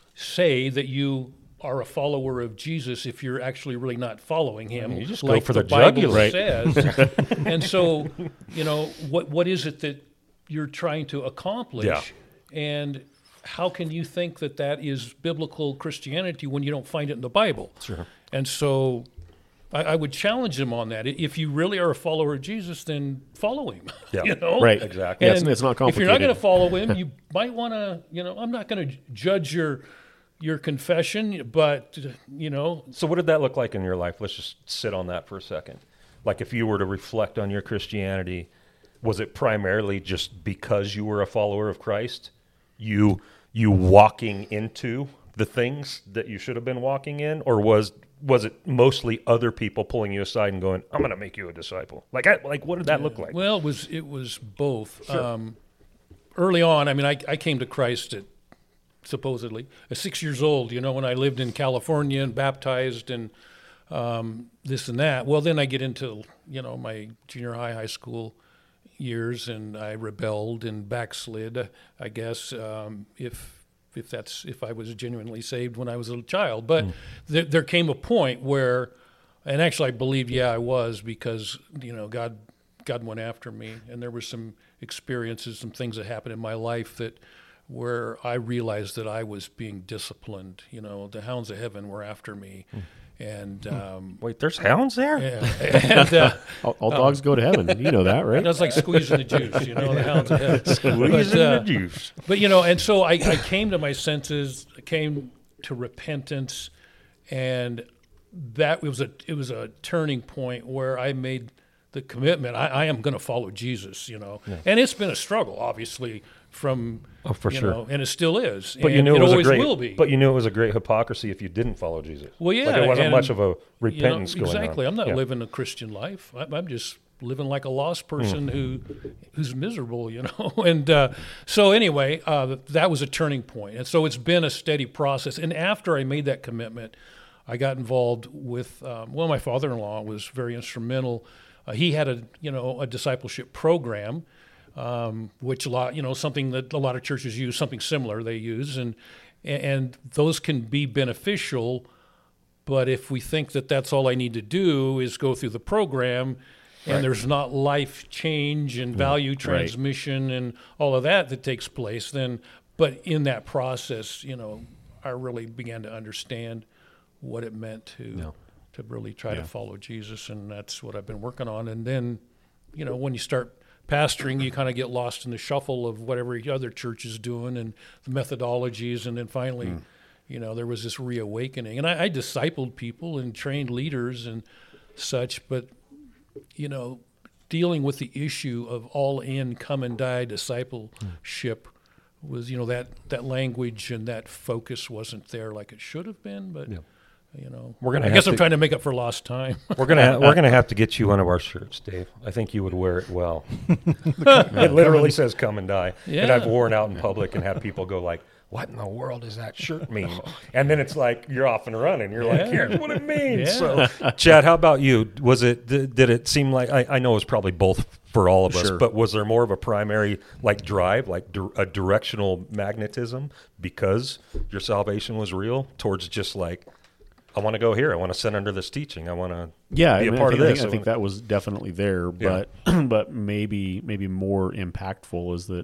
say that you are a follower of Jesus if you're actually really not following Him? You just go like for the, the Bible jugular. says. And so, you know, what what is it that you're trying to accomplish? Yeah. And how can you think that that is biblical Christianity when you don't find it in the Bible? Sure. And so I, I would challenge them on that. If you really are a follower of Jesus, then follow Him. Yeah. You know? Right. Exactly. Yeah, it's, And it's not if you're not complicated. going to follow Him, you might want to, you know, I'm not going to judge your your confession, but, you know. So what did that look like in your life? Let's just sit on that for a second. Like if you were to reflect on your Christianity, was it primarily just because you were a follower of Christ? You you walking into the things that you should have been walking in? Or was was it mostly other people pulling you aside and going, I'm going to make you a disciple? Like, I, like what did that look like? Well, it was it was both. Sure. Um, early on, I mean, I, I came to Christ at supposedly at six years old. You know, when I lived in California and baptized and um, this and that. Well, then I get into you know my junior high, high school years, and I rebelled and backslid. I guess um, if if that's if I was genuinely saved when I was a child, but Mm. there, there came a point where, and actually I believe, yeah, I was, because you know God God went after me, and there were some experiences, some things that happened in my life that where I realized that I was being disciplined. You know, the hounds of heaven were after me, and um, Wait, there's hounds there? yeah, and uh, all all dogs go to heaven. You know that, right? that's like squeezing the juice. You know, the hounds of heaven. Squeezing But, uh, the juice. But you know, and so I, I came to my senses, I came to repentance, and that it was a it was a turning point where I made the commitment. I, I am going to follow Jesus. You know, and it's been a struggle, obviously, from Oh, for you sure. know, and it still is. But you and knew it, was always a great, will be. But you knew it was a great hypocrisy if you didn't follow Jesus. Well, yeah, like it wasn't and, much of a you know, repentance going on. exactly. I'm not Yeah. living a Christian life. I'm, I'm just living like a lost person who who's miserable, you know. And uh, so anyway, uh, that was a turning point. And so it's been a steady process. And after I made that commitment, I got involved with um, well, my father-in-law was very instrumental. Uh, he had a you know a discipleship program. Um, which a lot, you know, something that a lot of churches use, something similar they use, and and those can be beneficial. But if we think that that's all I need to do is go through the program, and Right. there's not life change and value transmission and all of that that takes place, then, but in that process, you know, I really began to understand what it meant to Yeah. to really try Yeah. to follow Jesus, and that's what I've been working on. And then, you know, when you start pastoring, you kind of get lost in the shuffle of whatever other church is doing and the methodologies, and then finally, Mm. you know, there was this reawakening. And I, I discipled people and trained leaders and such, but, you know, dealing with the issue of all in, come and die discipleship was, you know, that, that language and that focus wasn't there like it should have been, but, Yeah. you know, We're gonna I have guess I'm to- trying to make up for lost time. We're gonna ha- we're gonna have to get you one of our shirts, Dave. I think you would wear it well. It literally says "Come and Die," and Yeah. I've worn out in public and have people go like, "What in the world does that shirt mean?" And then it's like you're off and running. You're like, Yeah. "Here's what it means." Yeah. So, Chad, how about you? Was it did, did it seem like I, I know it was probably both for all of us, Sure. but was there more of a primary like drive, like di- a directional magnetism because your salvation was real, towards just like, I want to go here. I want to sit under this teaching. I want to Yeah, be I a mean, part I of think, I this. think, I think that was definitely there, Yeah. but but maybe maybe more impactful is that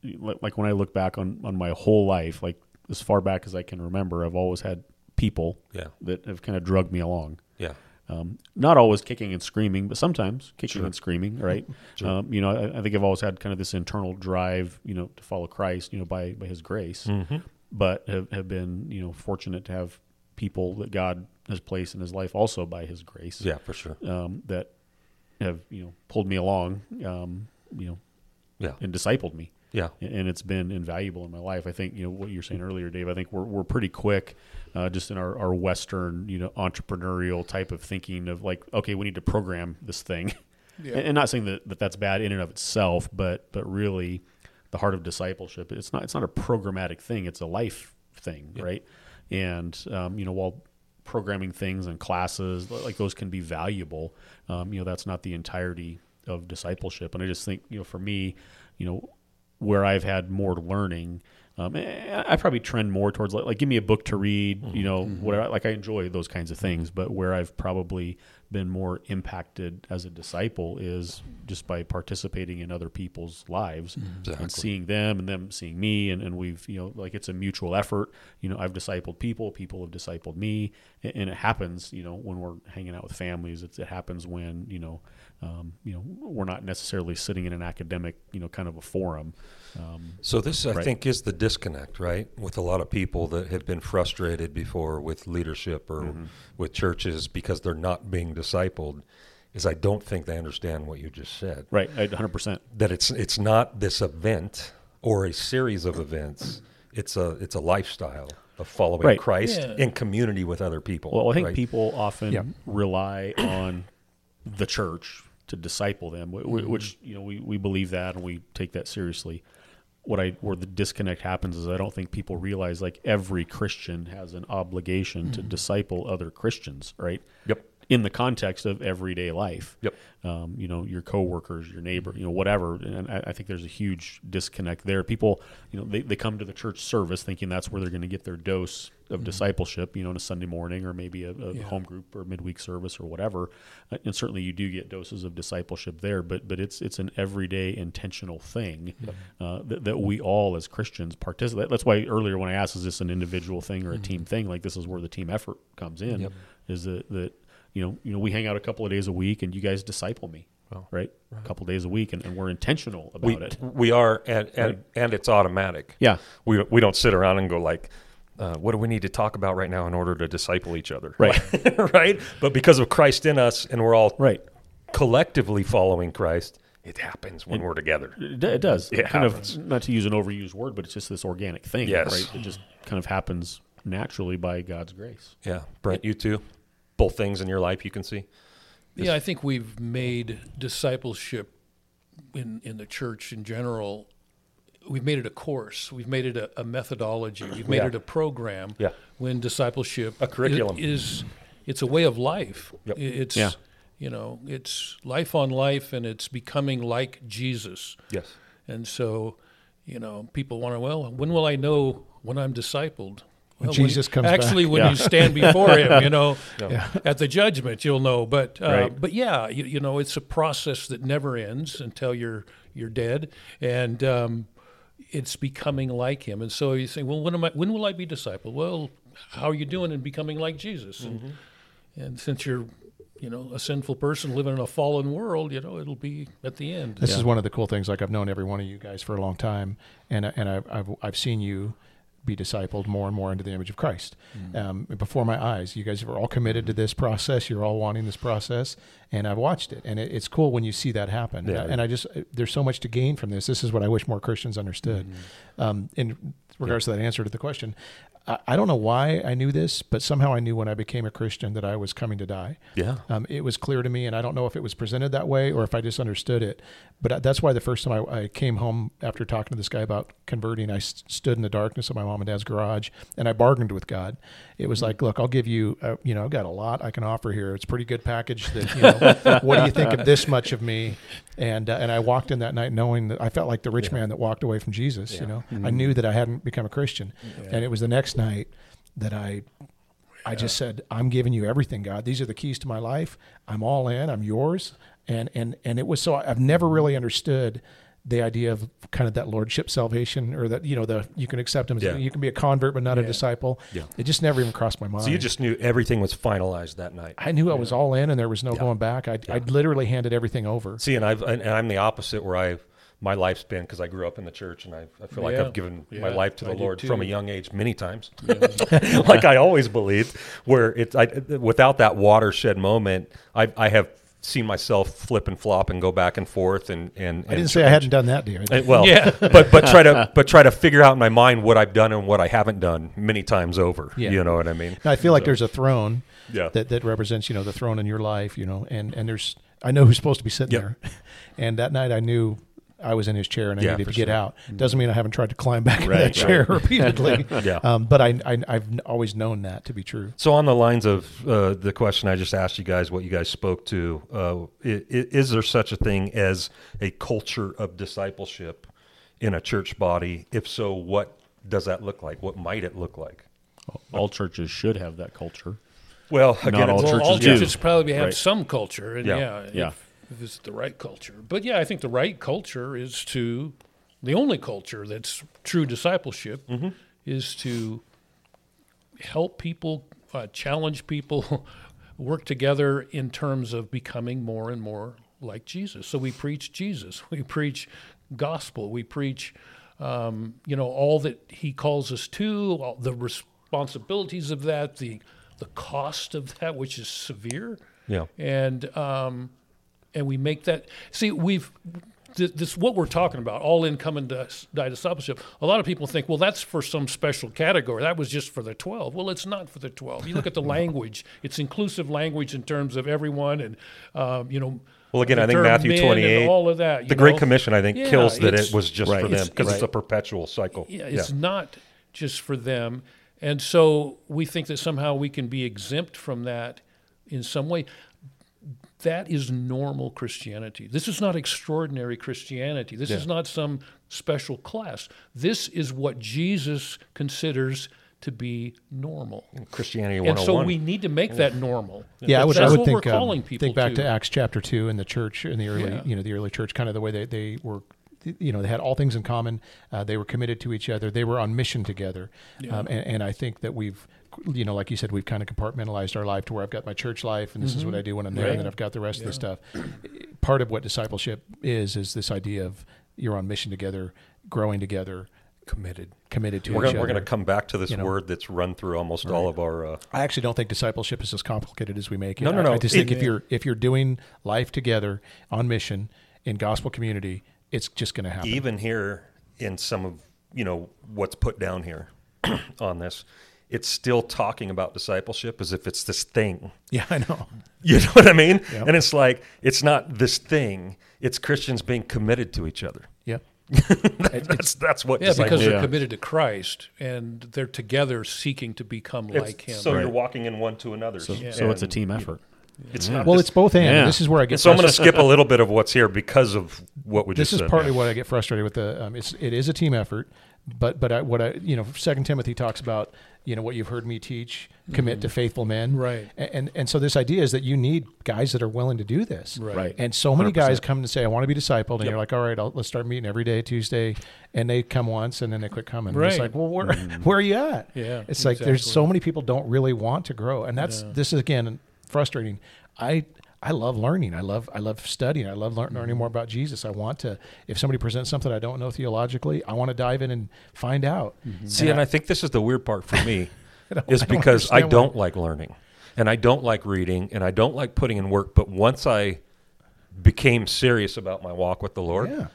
like when I look back on, on my whole life, like as far back as I can remember, I've always had people Yeah. that have kind of drugged me along. Yeah. Um, not always kicking and screaming, but sometimes kicking Sure. and screaming, right? Sure. Um, you know, I, I think I've always had kind of this internal drive, you know, to follow Christ, you know, by, by his grace, Mm-hmm. but have, have been, you know, fortunate to have people that God has placed in his life also by his grace. Yeah, for sure. Um, that have, you know, pulled me along, um, you know, Yeah. and discipled me. Yeah. And it's been invaluable in my life. I think, you know, what you were saying earlier, Dave, I think we're we're pretty quick uh, just in our, our Western, you know, entrepreneurial type of thinking of like, okay, we need to program this thing. Yeah. And, and not saying that, that that's bad in and of itself, but but really the heart of discipleship, it's not it's not a programmatic thing. It's a life thing, Yeah. right? And, um, you know, while programming things and classes, like those can be valuable, um, you know, that's not the entirety of discipleship. And I just think, you know, for me, you know, where I've had more learning, um, I probably trend more towards like, like give me a book to read, you know, Mm-hmm. whatever. Like I enjoy those kinds of things, but where I've probably been more impacted as a disciple is just by participating in other people's lives Exactly. and seeing them and them seeing me. And, and we've, you know, like it's a mutual effort. You know, I've discipled people, people have discipled me. And, and it happens, you know, when we're hanging out with families, it's, it happens when, you know, um, you know, we're not necessarily sitting in an academic, you know, kind of a forum. Um, So this, I Right. think, is the disconnect, right, with a lot of people that have been frustrated before with leadership or Mm-hmm. with churches because they're not being discipled, is I don't think they understand what you just said. right. one hundred percent. That it's it's not this event or a series of events. It's a it's a lifestyle of following Right. Christ Yeah. in community with other people. Well, I think right? people often Yeah. rely on the church to disciple them, wh- Mm-hmm. wh- which, you know, we, we believe that and we take that seriously. What I where the disconnect happens is I don't think people realize like every Christian has an obligation to disciple other Christians, right? Yep. In the context of everyday life. Yep. Um, you know, your coworkers, your neighbor, you know, whatever. And I, I think there's a huge disconnect there. People, you know, they, they come to the church service thinking that's where they're going to get their dose of discipleship, you know, on a Sunday morning or maybe a, a Yeah. home group or midweek service or whatever. Uh, and certainly you do get doses of discipleship there, but but it's it's an everyday intentional thing uh, that, that we all as Christians participate. That's why earlier when I asked, is this an individual thing or a team thing? Like this is where the team effort comes in. Yep. Is that that you know you know we hang out a couple of days a week and you guys disciple me, Well, right? A couple days a week, and, and we're intentional about we it. we are, and and, Right. and it's automatic. Yeah. We we don't sit around and go like, uh, what do we need to talk about right now in order to disciple each other? Right. Right? But because of Christ in us and we're all Right. collectively following Christ, it happens when we're together. It, d- it does. It kind happens. of, not to use an overused word, but it's just this organic thing, Yes. right? It just kind of happens naturally by God's grace. Yeah. Brent, you too? Both things in your life you can see? Yeah, I think we've made discipleship in, in the church in general, we've made it a course. We've made it a, a methodology. We've made Yeah. it a program. Yeah. When discipleship A curriculum. i- is, it's a way of life. Yep. I- It's, Yeah. you know, it's life on life, and it's becoming like Jesus. Yes. And so, you know, people want to, well, when will I know when I'm discipled? When Well, Jesus comes back. Actually, when Yeah. you stand before him, you know, Yeah. at the judgment, you'll know. But uh, Right. but yeah, you, you know, it's a process that never ends until you're you're dead, and um, it's becoming like him. And so you say, well, when am I? When will I be discipled? Well, how are you doing in becoming like Jesus? Mm-hmm. And, and since you're, you know, a sinful person living in a fallen world, you know, it'll be at the end. This Yeah. is one of the cool things. Like I've known every one of you guys for a long time, and and I've I've, I've seen you be discipled more and more into the image of Christ um, before my eyes. You guys are all committed to this process. You're all wanting this process, and I've watched it. And it, it's cool when you see that happen. Yeah. And I just there's so much to gain from this. This is what I wish more Christians understood. Um, in regards to that answer to the question, I, I don't know why I knew this, but somehow I knew when I became a Christian that I was coming to die. Yeah. Um, it was clear to me, and I don't know if it was presented that way or if I just understood it. But that's why the first time I, I came home after talking to this guy about converting, I st- stood in the darkness of my mom and dad's garage, and I bargained with God. It was like, look, I'll give you, uh, you know, I've got a lot I can offer here. It's a pretty good package. That, you know, what do you think of this much of me? And uh, and I walked in that night knowing that I felt like the rich man that walked away from Jesus. Yeah. You know, I knew that I hadn't become a Christian, and it was the next night that I. I just said, I'm giving you everything, God. These are the keys to my life. I'm all in. I'm yours. And and and it was so I've never really understood the idea of kind of that lordship salvation, or that, you know, the you can accept him. As, Yeah. you can be a convert but not a Yeah. disciple. Yeah. It just never even crossed my mind. So you just knew everything was finalized that night. I knew I was all in and there was no Yeah. going back. I Yeah. I literally handed everything over. See, and I've and I'm the opposite, where I my lifespan, because I grew up in the church, and I, I feel like Yeah. I've given Yeah, my life to the I do Lord too. from a young age many times, like I always believed. Where it's I, without that watershed moment, I I have seen myself flip and flop and go back and forth, and and, I didn't and say I hadn't done that, dear. and- well, Yeah. but but try to but try to figure out in my mind what I've done and what I haven't done many times over. Yeah. You know what I mean? I feel like So, there's a throne yeah. that, that represents, you know, the throne in your life, you know, and, and there's, I know who's supposed to be sitting Yep. there. And that night I knew I was in his chair and I Yeah, needed for to get sure. out. Doesn't mean I haven't tried to climb back in Right, that chair right. repeatedly. Yeah. Um, but I, I, I've n- always known that to be true. So on the lines of uh, the question I just asked you guys, what you guys spoke to, uh, i- i- is there such a thing as a culture of discipleship in a church body? If so, what does that look like? What might it look like? All churches should have that culture. Well, again, Not all it's, Well, churches all do. churches probably have Right. some culture, and Yeah. yeah, if, Yeah. if it's the right culture. But yeah, I think the right culture is to, the only culture that's true discipleship Mm-hmm. is to help people, uh, challenge people, work together in terms of becoming more and more like Jesus. So we preach Jesus, we preach gospel, we preach, um, you know, all that He calls us to, all the responsibilities of that, the the cost of that, which is severe, yeah. and um, and we make that. See, we've th- this what we're talking about, all in come and die die discipleship. A lot of people think, well, that's for some special category. That was just for the twelve. Well, it's not for the twelve. You look at the language; it's inclusive language in terms of everyone, and um, you know. Well, again, I think there are Matthew men and twenty-eight, all of that. you the Great know? Commission, I think, Yeah, kills that it's- it was just Right. for them, It's- because it's right. a perpetual cycle. Yeah, it's not just for them. And so we think that somehow we can be exempt from that in some way. That is normal Christianity. This is not extraordinary Christianity. This is not some special class. This is what Jesus considers to be normal. Christianity And one oh so one. we need to make that normal. Yeah, I would, That's I would what think, we're um, calling people think back to. to. Acts chapter two in the church, in the early, Yeah. you know, the early church, kind of the way they, they were, you know, they had all things in common. Uh, they were committed to each other. They were on mission together. Yeah. Um, and, and I think that we've, you know, like you said, we've kind of compartmentalized our life to where I've got my church life and this is what I do when I'm there. Right. And then I've got the rest of the Yeah. stuff. Part of what discipleship is, is this idea of you're on mission together, growing together, committed. committed to We're each gonna, we're other. going to come back to this you know. word that's run through almost all of our. Uh, I actually don't think discipleship is as complicated as we make it. No, no, I- no. I just It- think if you're if you're doing life together on mission in gospel community, it's just going to happen. even here in some of you know what's put down here on this, it's still talking about discipleship as if it's this thing. Yeah, I know. You know what I mean? Yep. And it's like it's not this thing. It's Christians being committed to each other. Yep. That's that's what Yeah, because discipleship. they're Yeah. committed to Christ and they're together seeking to become It's- like Him. so you're Right. walking in one to another. So, Yeah. so it's a And team effort. It's not. Well, just- it's both and. Yeah. This is where I get. and so I'm going to frustrated. skip a little bit of what's here because of what we This just is said. partly what I get frustrated with. The um, it's it is a team effort, but but I, what I you know Second Timothy talks about, you know, what you've heard me teach, commit to faithful men. Right. And, and and so this idea is that you need guys that are willing to do this. Right. Right. And so many one hundred percent. guys come and say, I want to be discipled. And Yep. you're like, all right, I'll, let's start meeting every day, Tuesday. And they come once and then they quit coming. And It's Right. like, well, where, where are you at? Yeah, It's like there's exactly. so many people don't really want to grow. And that's, Yeah. this is again, frustrating. I, I love learning. I love, I love studying. I love learn, learning more about Jesus. I want to, if somebody presents something I don't know theologically, I want to dive in and find out. See, and I think this is the weird part for me, is I don't because I understand why. don't like learning, and I don't like reading, and I don't like putting in work. But once I became serious about my walk with the Lord, Yeah.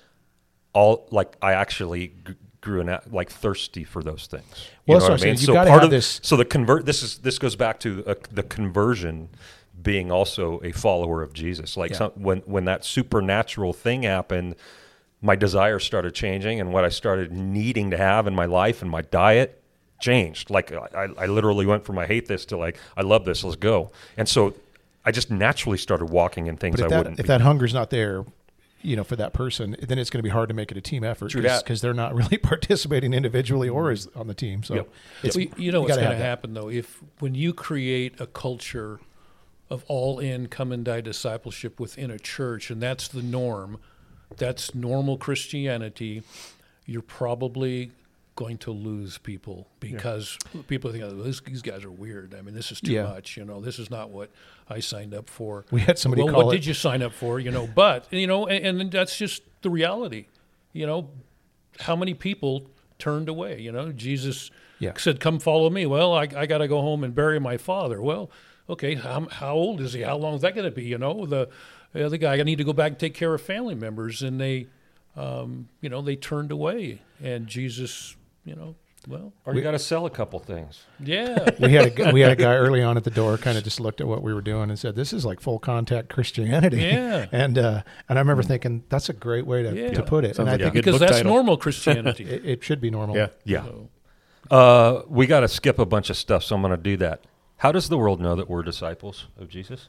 all like I actually g- grew an a- like thirsty for those things. You Well, know that's what what I I'm saying. mean? You've So gotta part have of this- So the convert. This is this goes back to uh, the conversion being also a follower of Jesus. Like Yeah. some, when when that supernatural thing happened, my desires started changing, and what I started needing to have in my life and my diet changed. Like I, I literally went from I hate this to like I love this. Let's go. And so I just naturally started walking in things But if I that, wouldn't. if be. that hunger's not there, you know, for that person, then it's going to be hard to make it a team effort True that. because they're not really participating individually or as on the team. So Yep. it's, Well, you know what's gotta going to have that. happen though if when you create a culture of all in come and die discipleship within a church and that's the norm, that's normal Christianity, you're probably going to lose people because yeah. people think, oh, this, these guys are weird. I mean, this is too yeah. much. You know, this is not what I signed up for. We had somebody well, call what it. did you sign up for? You know, but, you know, and, and that's just the reality. You know, how many people turned away? You know, Jesus yeah. said, come follow me. Well, I, I got to go home and bury my father. Well, okay, how, how old is he? How long is that going to be? You know, the, the other guy, I need to go back and take care of family members. And they, um, you know, they turned away. And Jesus, you know, well, or you got to sell a couple things. Yeah, we had a we had a guy early on at the door, kind of just looked at what we were doing and said, "This is like full contact Christianity." Yeah, and uh, and I remember thinking that's a great way to, yeah. to put it. Sounds and like I think because that's title. normal Christianity. it, it should be normal. Yeah, yeah. So. Uh, we got to skip a bunch of stuff, so I'm going to do that. How does the world know that we're disciples of Jesus?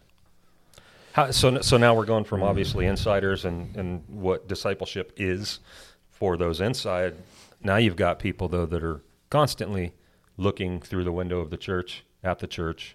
How, so so now we're going from obviously insiders and and what discipleship is for those inside. Now you've got people, though, that are constantly looking through the window of the church, at the church,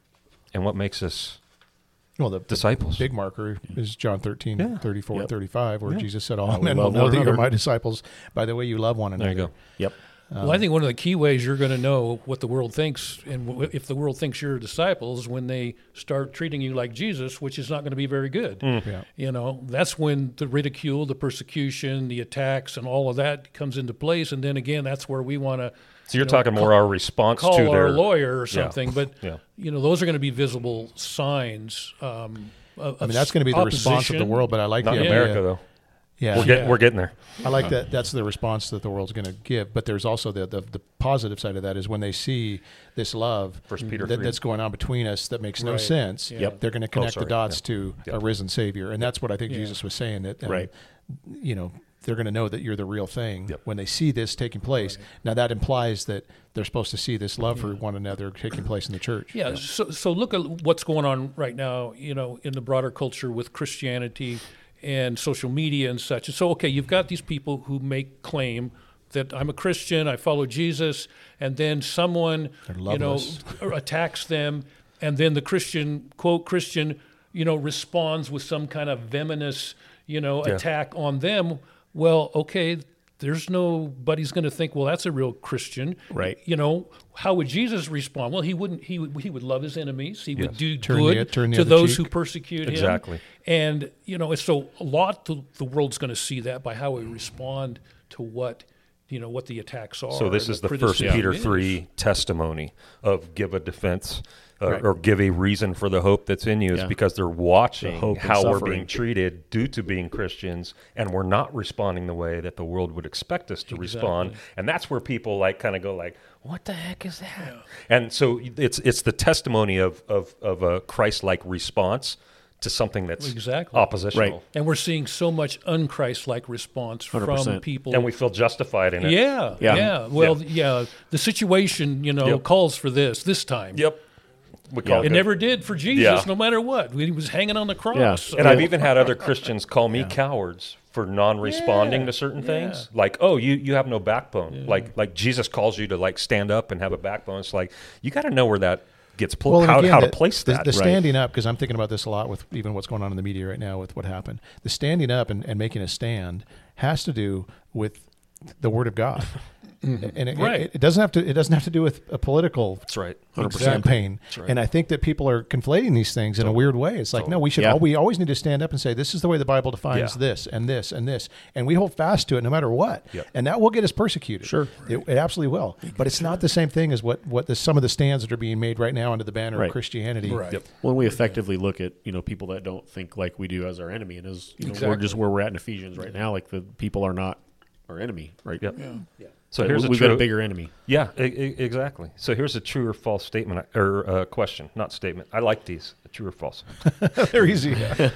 and what makes us well, the, disciples. The big marker is John thirteen, yeah. thirty-four, Yep. and thirty-five, where Yeah. Jesus said, all How we men will love know one that you're another. my disciples by the way you love one another. There you go. Yep. Um, Well, I think one of the key ways you're going to know what the world thinks, and w- if the world thinks you're a disciple, is when they start treating you like Jesus, which is not going to be very good. Mm. Yeah. You know, that's when the ridicule, the persecution, the attacks, and all of that comes into place. And then again, that's where we want to. So you're you know, talking more our response call to our their lawyer or Yeah. something, but Yeah. you know, those are going to be visible signs. Um, of, I mean, that's going to be the response of the opposition. world, but I like Not the in idea. America though. Yeah. We're getting Yeah. we're getting there. I like that. That's the response that the world's going to give. But there's also the, the the positive side of that is when they see this love First Peter that, three. that's going on between us that makes no Right. sense. Yeah. Yep. They're going to connect sorry. the dots Yeah. to Yep. a risen Savior, and that's what I think Yeah. Jesus was saying. That um, Right. You know, they're going to know that you're the real thing Yep. when they see this taking place. Right. Now that implies that they're supposed to see this love for one another taking place in the church. Yeah, so so look at what's going on right now, you know, in the broader culture with Christianity and social media and such. And so, okay, you've got these people who make claim that I'm a Christian, I follow Jesus, and then someone, They're you know, loveless. attacks them, and then the Christian, quote, Christian, you know, responds with some kind of venomous, you know, Yeah. attack on them. Well, okay, there's nobody's going to think, well, that's a real Christian. Right. You know, how would Jesus respond? Well, he wouldn't. He would. He would love his enemies. He would Yes. do Turn good the- turn the to other those cheek. who persecute him. Exactly. And you know, so a lot the, the world's going to see that by how we respond to what you know what the attacks are. So this and is the First criticism Peter is. three testimony of give a defense uh, Right. or give a reason for the hope that's in you. Is Yeah. because they're watching The hope and how we're suffering. being treated due to being Christians, and we're not responding the way that the world would expect us to respond. Exactly. And that's where people like kind of go like, "What the heck is that?" And so it's it's the testimony of of of a Christ-like response to something that's Exactly. oppositional, Right. And we're seeing so much un-Christ-like response from one hundred percent. people. and we feel justified in it. yeah, Yeah. yeah, Well, yeah. The situation, you know, Yep. calls for this this time. Yep. We call Yeah. it It good. never did for Jesus, Yeah. no matter what. He was hanging on the cross. Yeah. So- And I've even had other Christians call me cowards for non-responding Yeah, to certain yeah. things. Like, oh, you, you have no backbone. Like like Jesus calls you to like stand up and have a backbone. It's like you got to know where that gets pl- Well, and how, again, how to the- place the, that. The Right. standing up, because I'm thinking about this a lot with even what's going on in the media right now with what happened. The standing up and, and making a stand has to do with the Word of God. And it, Right. it, it doesn't have to. It doesn't have to do with a political That's right. campaign. right. And I think that people are conflating these things in a weird way. It's like, no, we should. Yeah. All, we always need to stand up and say, this is the way the Bible defines Yeah. this and this and this, and we hold fast to it no matter what. Yep. And that will get us persecuted. Sure. it, it absolutely will. But it's not the same thing as what what the, some of the stands that are being made right now under the banner Right. of Christianity. Right. Yep. When we effectively look at you know people that don't think like we do as our enemy, and as you know, we're Exactly. just where we're at in Ephesians right now, like the people are not our enemy, right? Yep. Yeah. So But here's we- a we've true, got a bigger enemy. Yeah, e- e- exactly. So here's a true or false statement or uh, question, not statement. I like these. True or false? They're easy.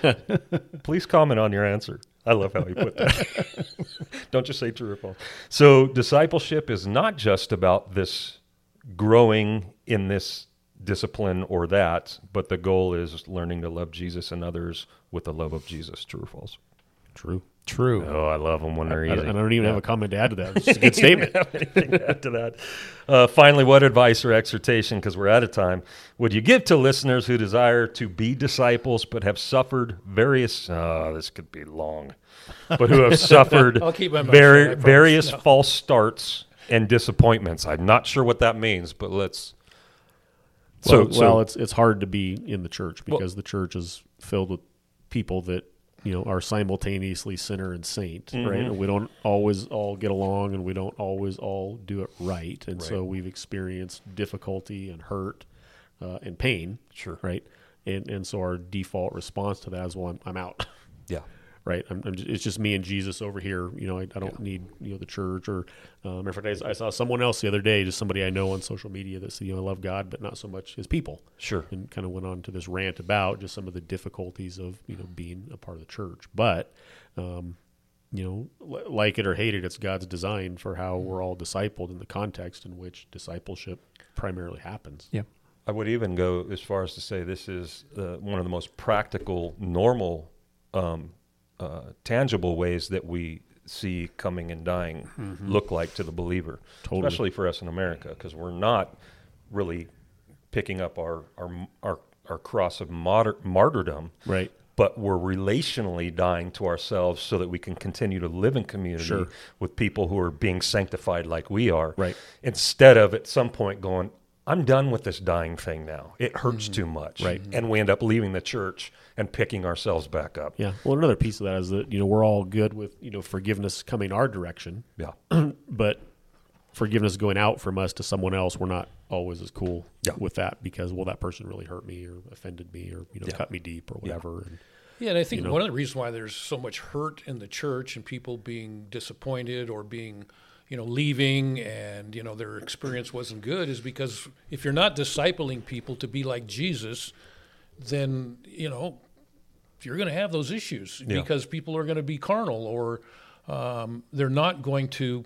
Please comment on your answer. I love how you put that. Don't just say true or false. So discipleship is not just about this growing in this discipline or that, but the goal is learning to love Jesus and others with the love of Jesus. True or false? True. True. Oh, I love them when they're I, easy. I don't even have a comment to add to that. It's just a good statement. Have anything to add to that? Uh, finally, what advice or exhortation, because we're out of time, would you give to listeners who desire to be disciples but have suffered various, oh, this could be long, but who have suffered I'll keep my mouth vari- shut, I promise. various No. false starts and disappointments? I'm not sure what that means, but let's. So, well, so well, it's it's hard to be in the church because the church is filled with people that you know are simultaneously sinner and saint, Mm-hmm. right? And we don't always all get along, and we don't always all do it right, and so Right. we've experienced difficulty and hurt uh, and pain, Sure. right? And and so our default response to that is, well, I'm, I'm out. yeah. Right, I'm, I'm just, it's just me and Jesus over here. You know, I, I don't need you know the church or. Um, in fact, I, I saw someone else the other day, just somebody I know on social media that said, you know, I love God, but not so much His people. Sure. And kind of went on to this rant about just some of the difficulties of you know being a part of the church. But, um, you know, l- like it or hate it, it's God's design for how we're all discipled in the context in which discipleship primarily happens. Yeah. I would even go as far as to say this is uh, one of the most practical, normal, um, uh, tangible ways that we see coming and dying look like to the believer, Totally. especially for us in America, because we're not really picking up our our our, our cross of martyr, martyrdom, Right. but we're relationally dying to ourselves so that we can continue to live in community Sure. with people who are being sanctified like we are, Right. instead of at some point going, I'm done with this dying thing now. It hurts too much. Right. And we end up leaving the church and picking ourselves back up. Yeah. Well, another piece of that is that you know we're all good with you know forgiveness coming our direction, Yeah. but forgiveness going out from us to someone else, we're not always as cool Yeah. with that because well, that person really hurt me or offended me or you know Yeah. cut me deep or whatever. And, Yeah, and I think You know? one of the reasons why there's so much hurt in the church and people being disappointed or being, you know, leaving and, you know, their experience wasn't good is because if you're not discipling people to be like Jesus, then, you know, you're going to have those issues Yeah. because people are going to be carnal or um, they're not going to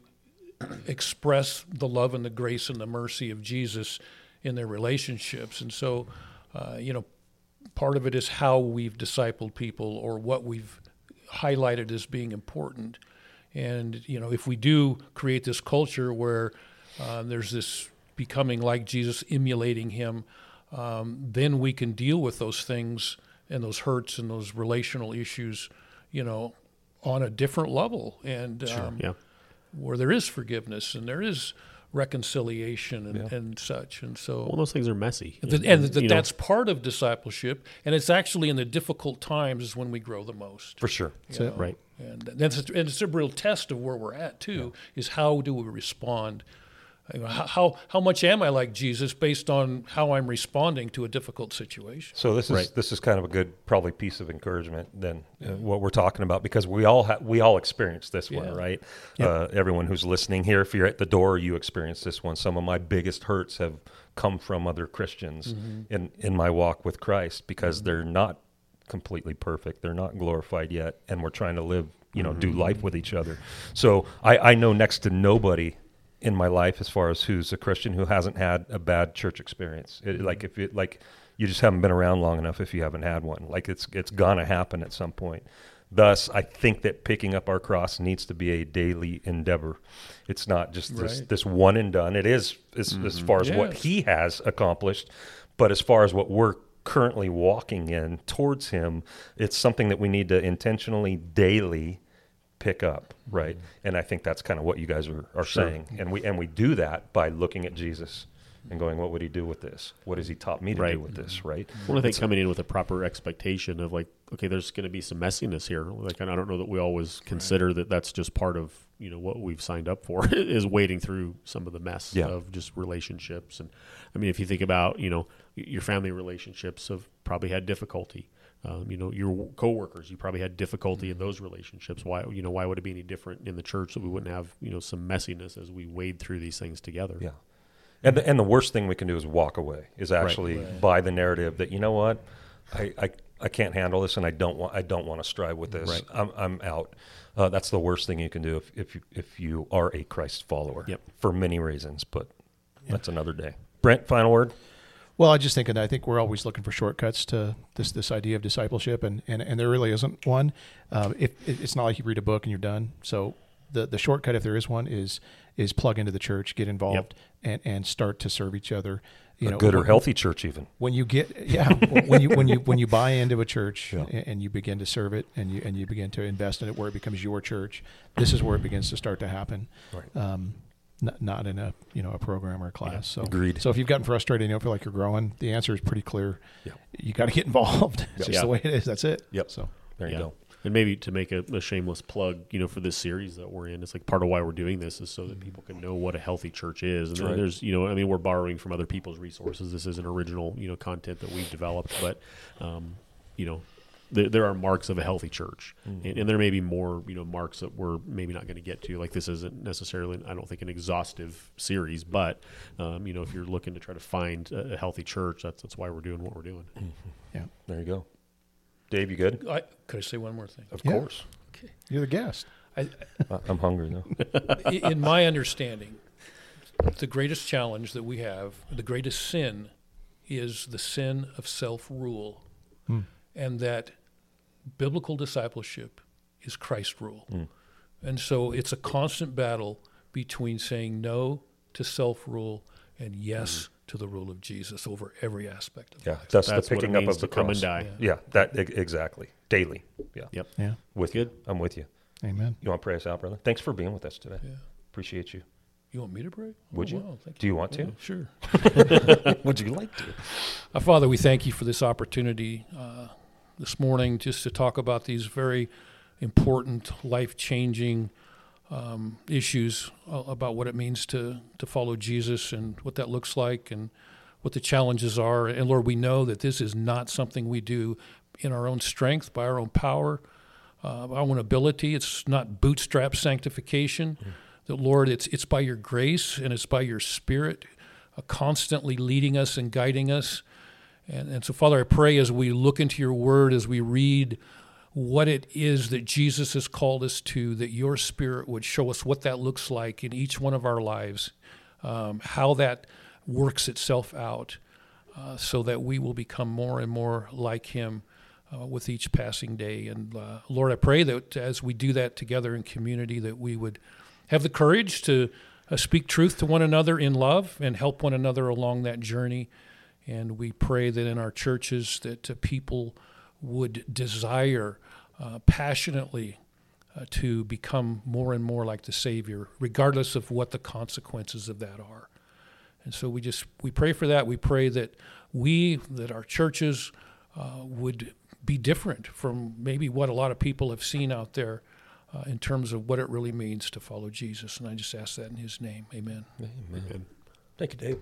express the love and the grace and the mercy of Jesus in their relationships. And so, uh, you know, part of it is how we've discipled people or what we've highlighted as being important. And, you know, if we do create this culture where uh, there's this becoming like Jesus, emulating him, um, then we can deal with those things and those hurts and those relational issues, you know, on a different level. And um, yeah. where there is forgiveness and there is reconciliation and, Yeah. and such. And so... Well, those things are messy, Th- and th- you know, that's part of discipleship, and it's actually in the difficult times is when we grow the most. For sure. you know? right. And that's and it's a real test of where we're at too. Is how do we respond? You know, how how how much am I like Jesus based on how I'm responding to a difficult situation? So this is Right. this is kind of a good probably piece of encouragement then uh, what we're talking about, because we all ha- we all experience this one, Yeah. right? Uh, everyone who's listening here, if you're at the door, you experience this one. Some of my biggest hurts have come from other Christians in in my walk with Christ because they're not completely perfect. They're not glorified yet, and we're trying to live, you know, do life with each other. So I, I know next to nobody in my life as far as who's a Christian who hasn't had a bad church experience. It, like if it like you just haven't been around long enough if you haven't had one. Like it's it's gonna happen at some point. Thus, I think that picking up our cross needs to be a daily endeavor. It's not just this Right. this one and done. It is as, as far as what Yes. he has accomplished, but as far as what we're currently walking in towards him, it's something that we need to intentionally daily pick up, right? And I think that's kind of what you guys are, are Sure. saying. And we and we do that by looking at Jesus and going, what would he do with this? What has he taught me to Right. do with this, right? Well, I think coming in with a proper expectation of like, okay, there's going to be some messiness here. Like, and I don't know that we always consider that that's just part of you know what we've signed up for is wading through some of the mess Yeah. of just relationships. And I mean, if you think about you know your family relationships have probably had difficulty. Um, you know, your coworkers, you probably had difficulty in those relationships. Why, you know, why would it be any different in the church that we wouldn't have, you know, some messiness as we wade through these things together? Yeah. And the, and the worst thing we can do is walk away, is actually Right. buy the narrative that, you know what, I, I, I can't handle this and I don't want I don't want to strive with this. Right. I'm I'm out. Uh, that's the worst thing you can do if, if you if you are a Christ follower. Yep. For many reasons, but that's another day. Brent, final word? Well, I just think, and I think we're always looking for shortcuts to this this idea of discipleship, and, and, and there really isn't one. Um, if it's not like you read a book and you're done. So the the shortcut, if there is one, is is plug into the church, get involved, yep. and, and start to serve each other. You a know, good or when, healthy church, even when you get yeah when you when you when you buy into a church yeah. and, and you begin to serve it and you and you begin to invest in it where it becomes your church. This is where it begins to start to happen. Right. Um, Not, not in a you know a program or a class. Yeah, so agreed. So if you've gotten frustrated and you don't feel like you're growing, the answer is pretty clear. Yeah. You got to get involved. It's yep. just yeah. the way it is. That's it. Yep. So there you yeah. go. And maybe to make a, a shameless plug, you know, for this series that we're in, it's like part of why we're doing this is so that people can know what a healthy church is. And right. there's, you know, I mean, we're borrowing from other people's resources. This isn't original, you know, content that we've developed, but, um, you know, there, there are marks of a healthy church, mm-hmm. and, and there may be more, you know, marks that we're maybe not going to get to. Like this isn't necessarily, I don't think, an exhaustive series, but um, you know, if you're looking to try to find a, a healthy church, that's that's why we're doing what we're doing. Mm-hmm. Yeah, there you go. Dave, you good? I, could I say one more thing? Of yeah. course. Okay. You're the guest. I, I'm hungry though. In my understanding, the greatest challenge that we have, the greatest sin, is the sin of self-rule, hmm. and that biblical discipleship is Christ rule. Mm. And so it's a constant battle between saying no to self-rule and yes mm. to the rule of Jesus over every aspect of yeah, life. That's, that's the picking what it up of the to come cross. and die. Yeah, yeah that e- exactly. Daily. Yeah. Yep. Yeah. With Good. you. I'm with you. Amen. You want to pray us out, brother? Thanks for being with us today. Yeah. Appreciate you. You want me to pray? Would oh, you? Wow, thank you? Do you want to? Yeah, sure. Would you like to? Uh, Father, we thank you for this opportunity uh, this morning just to talk about these very important, life-changing um, issues uh, about what it means to, to follow Jesus and what that looks like and what the challenges are. And Lord, we know that this is not something we do in our own strength, by our own power, uh, our own ability. It's not bootstrap sanctification. Mm. That, Lord, it's it's by your grace and it's by your Spirit uh, constantly leading us and guiding us. And, and so, Father, I pray as we look into your word, as we read what it is that Jesus has called us to, that your Spirit would show us what that looks like in each one of our lives, um, how that works itself out, uh, so that we will become more and more like him uh, with each passing day. And uh, Lord, I pray that as we do that together in community, that we would have the courage to uh, speak truth to one another in love and help one another along that journey. And we pray that in our churches that uh, people would desire uh, passionately uh, to become more and more like the Savior, regardless of what the consequences of that are. And so we just, we pray for that. We pray that we, that our churches uh, would be different from maybe what a lot of people have seen out there uh, in terms of what it really means to follow Jesus. And I just ask that in his name. Amen. Amen. Amen. Thank you, Dave.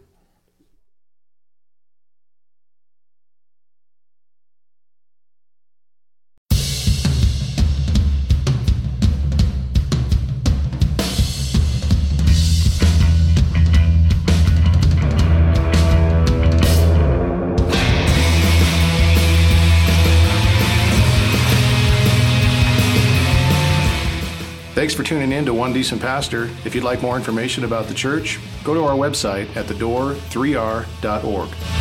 Thanks for tuning in to One Decent Pastor. If you'd like more information about the church, go to our website at the door three r dot org.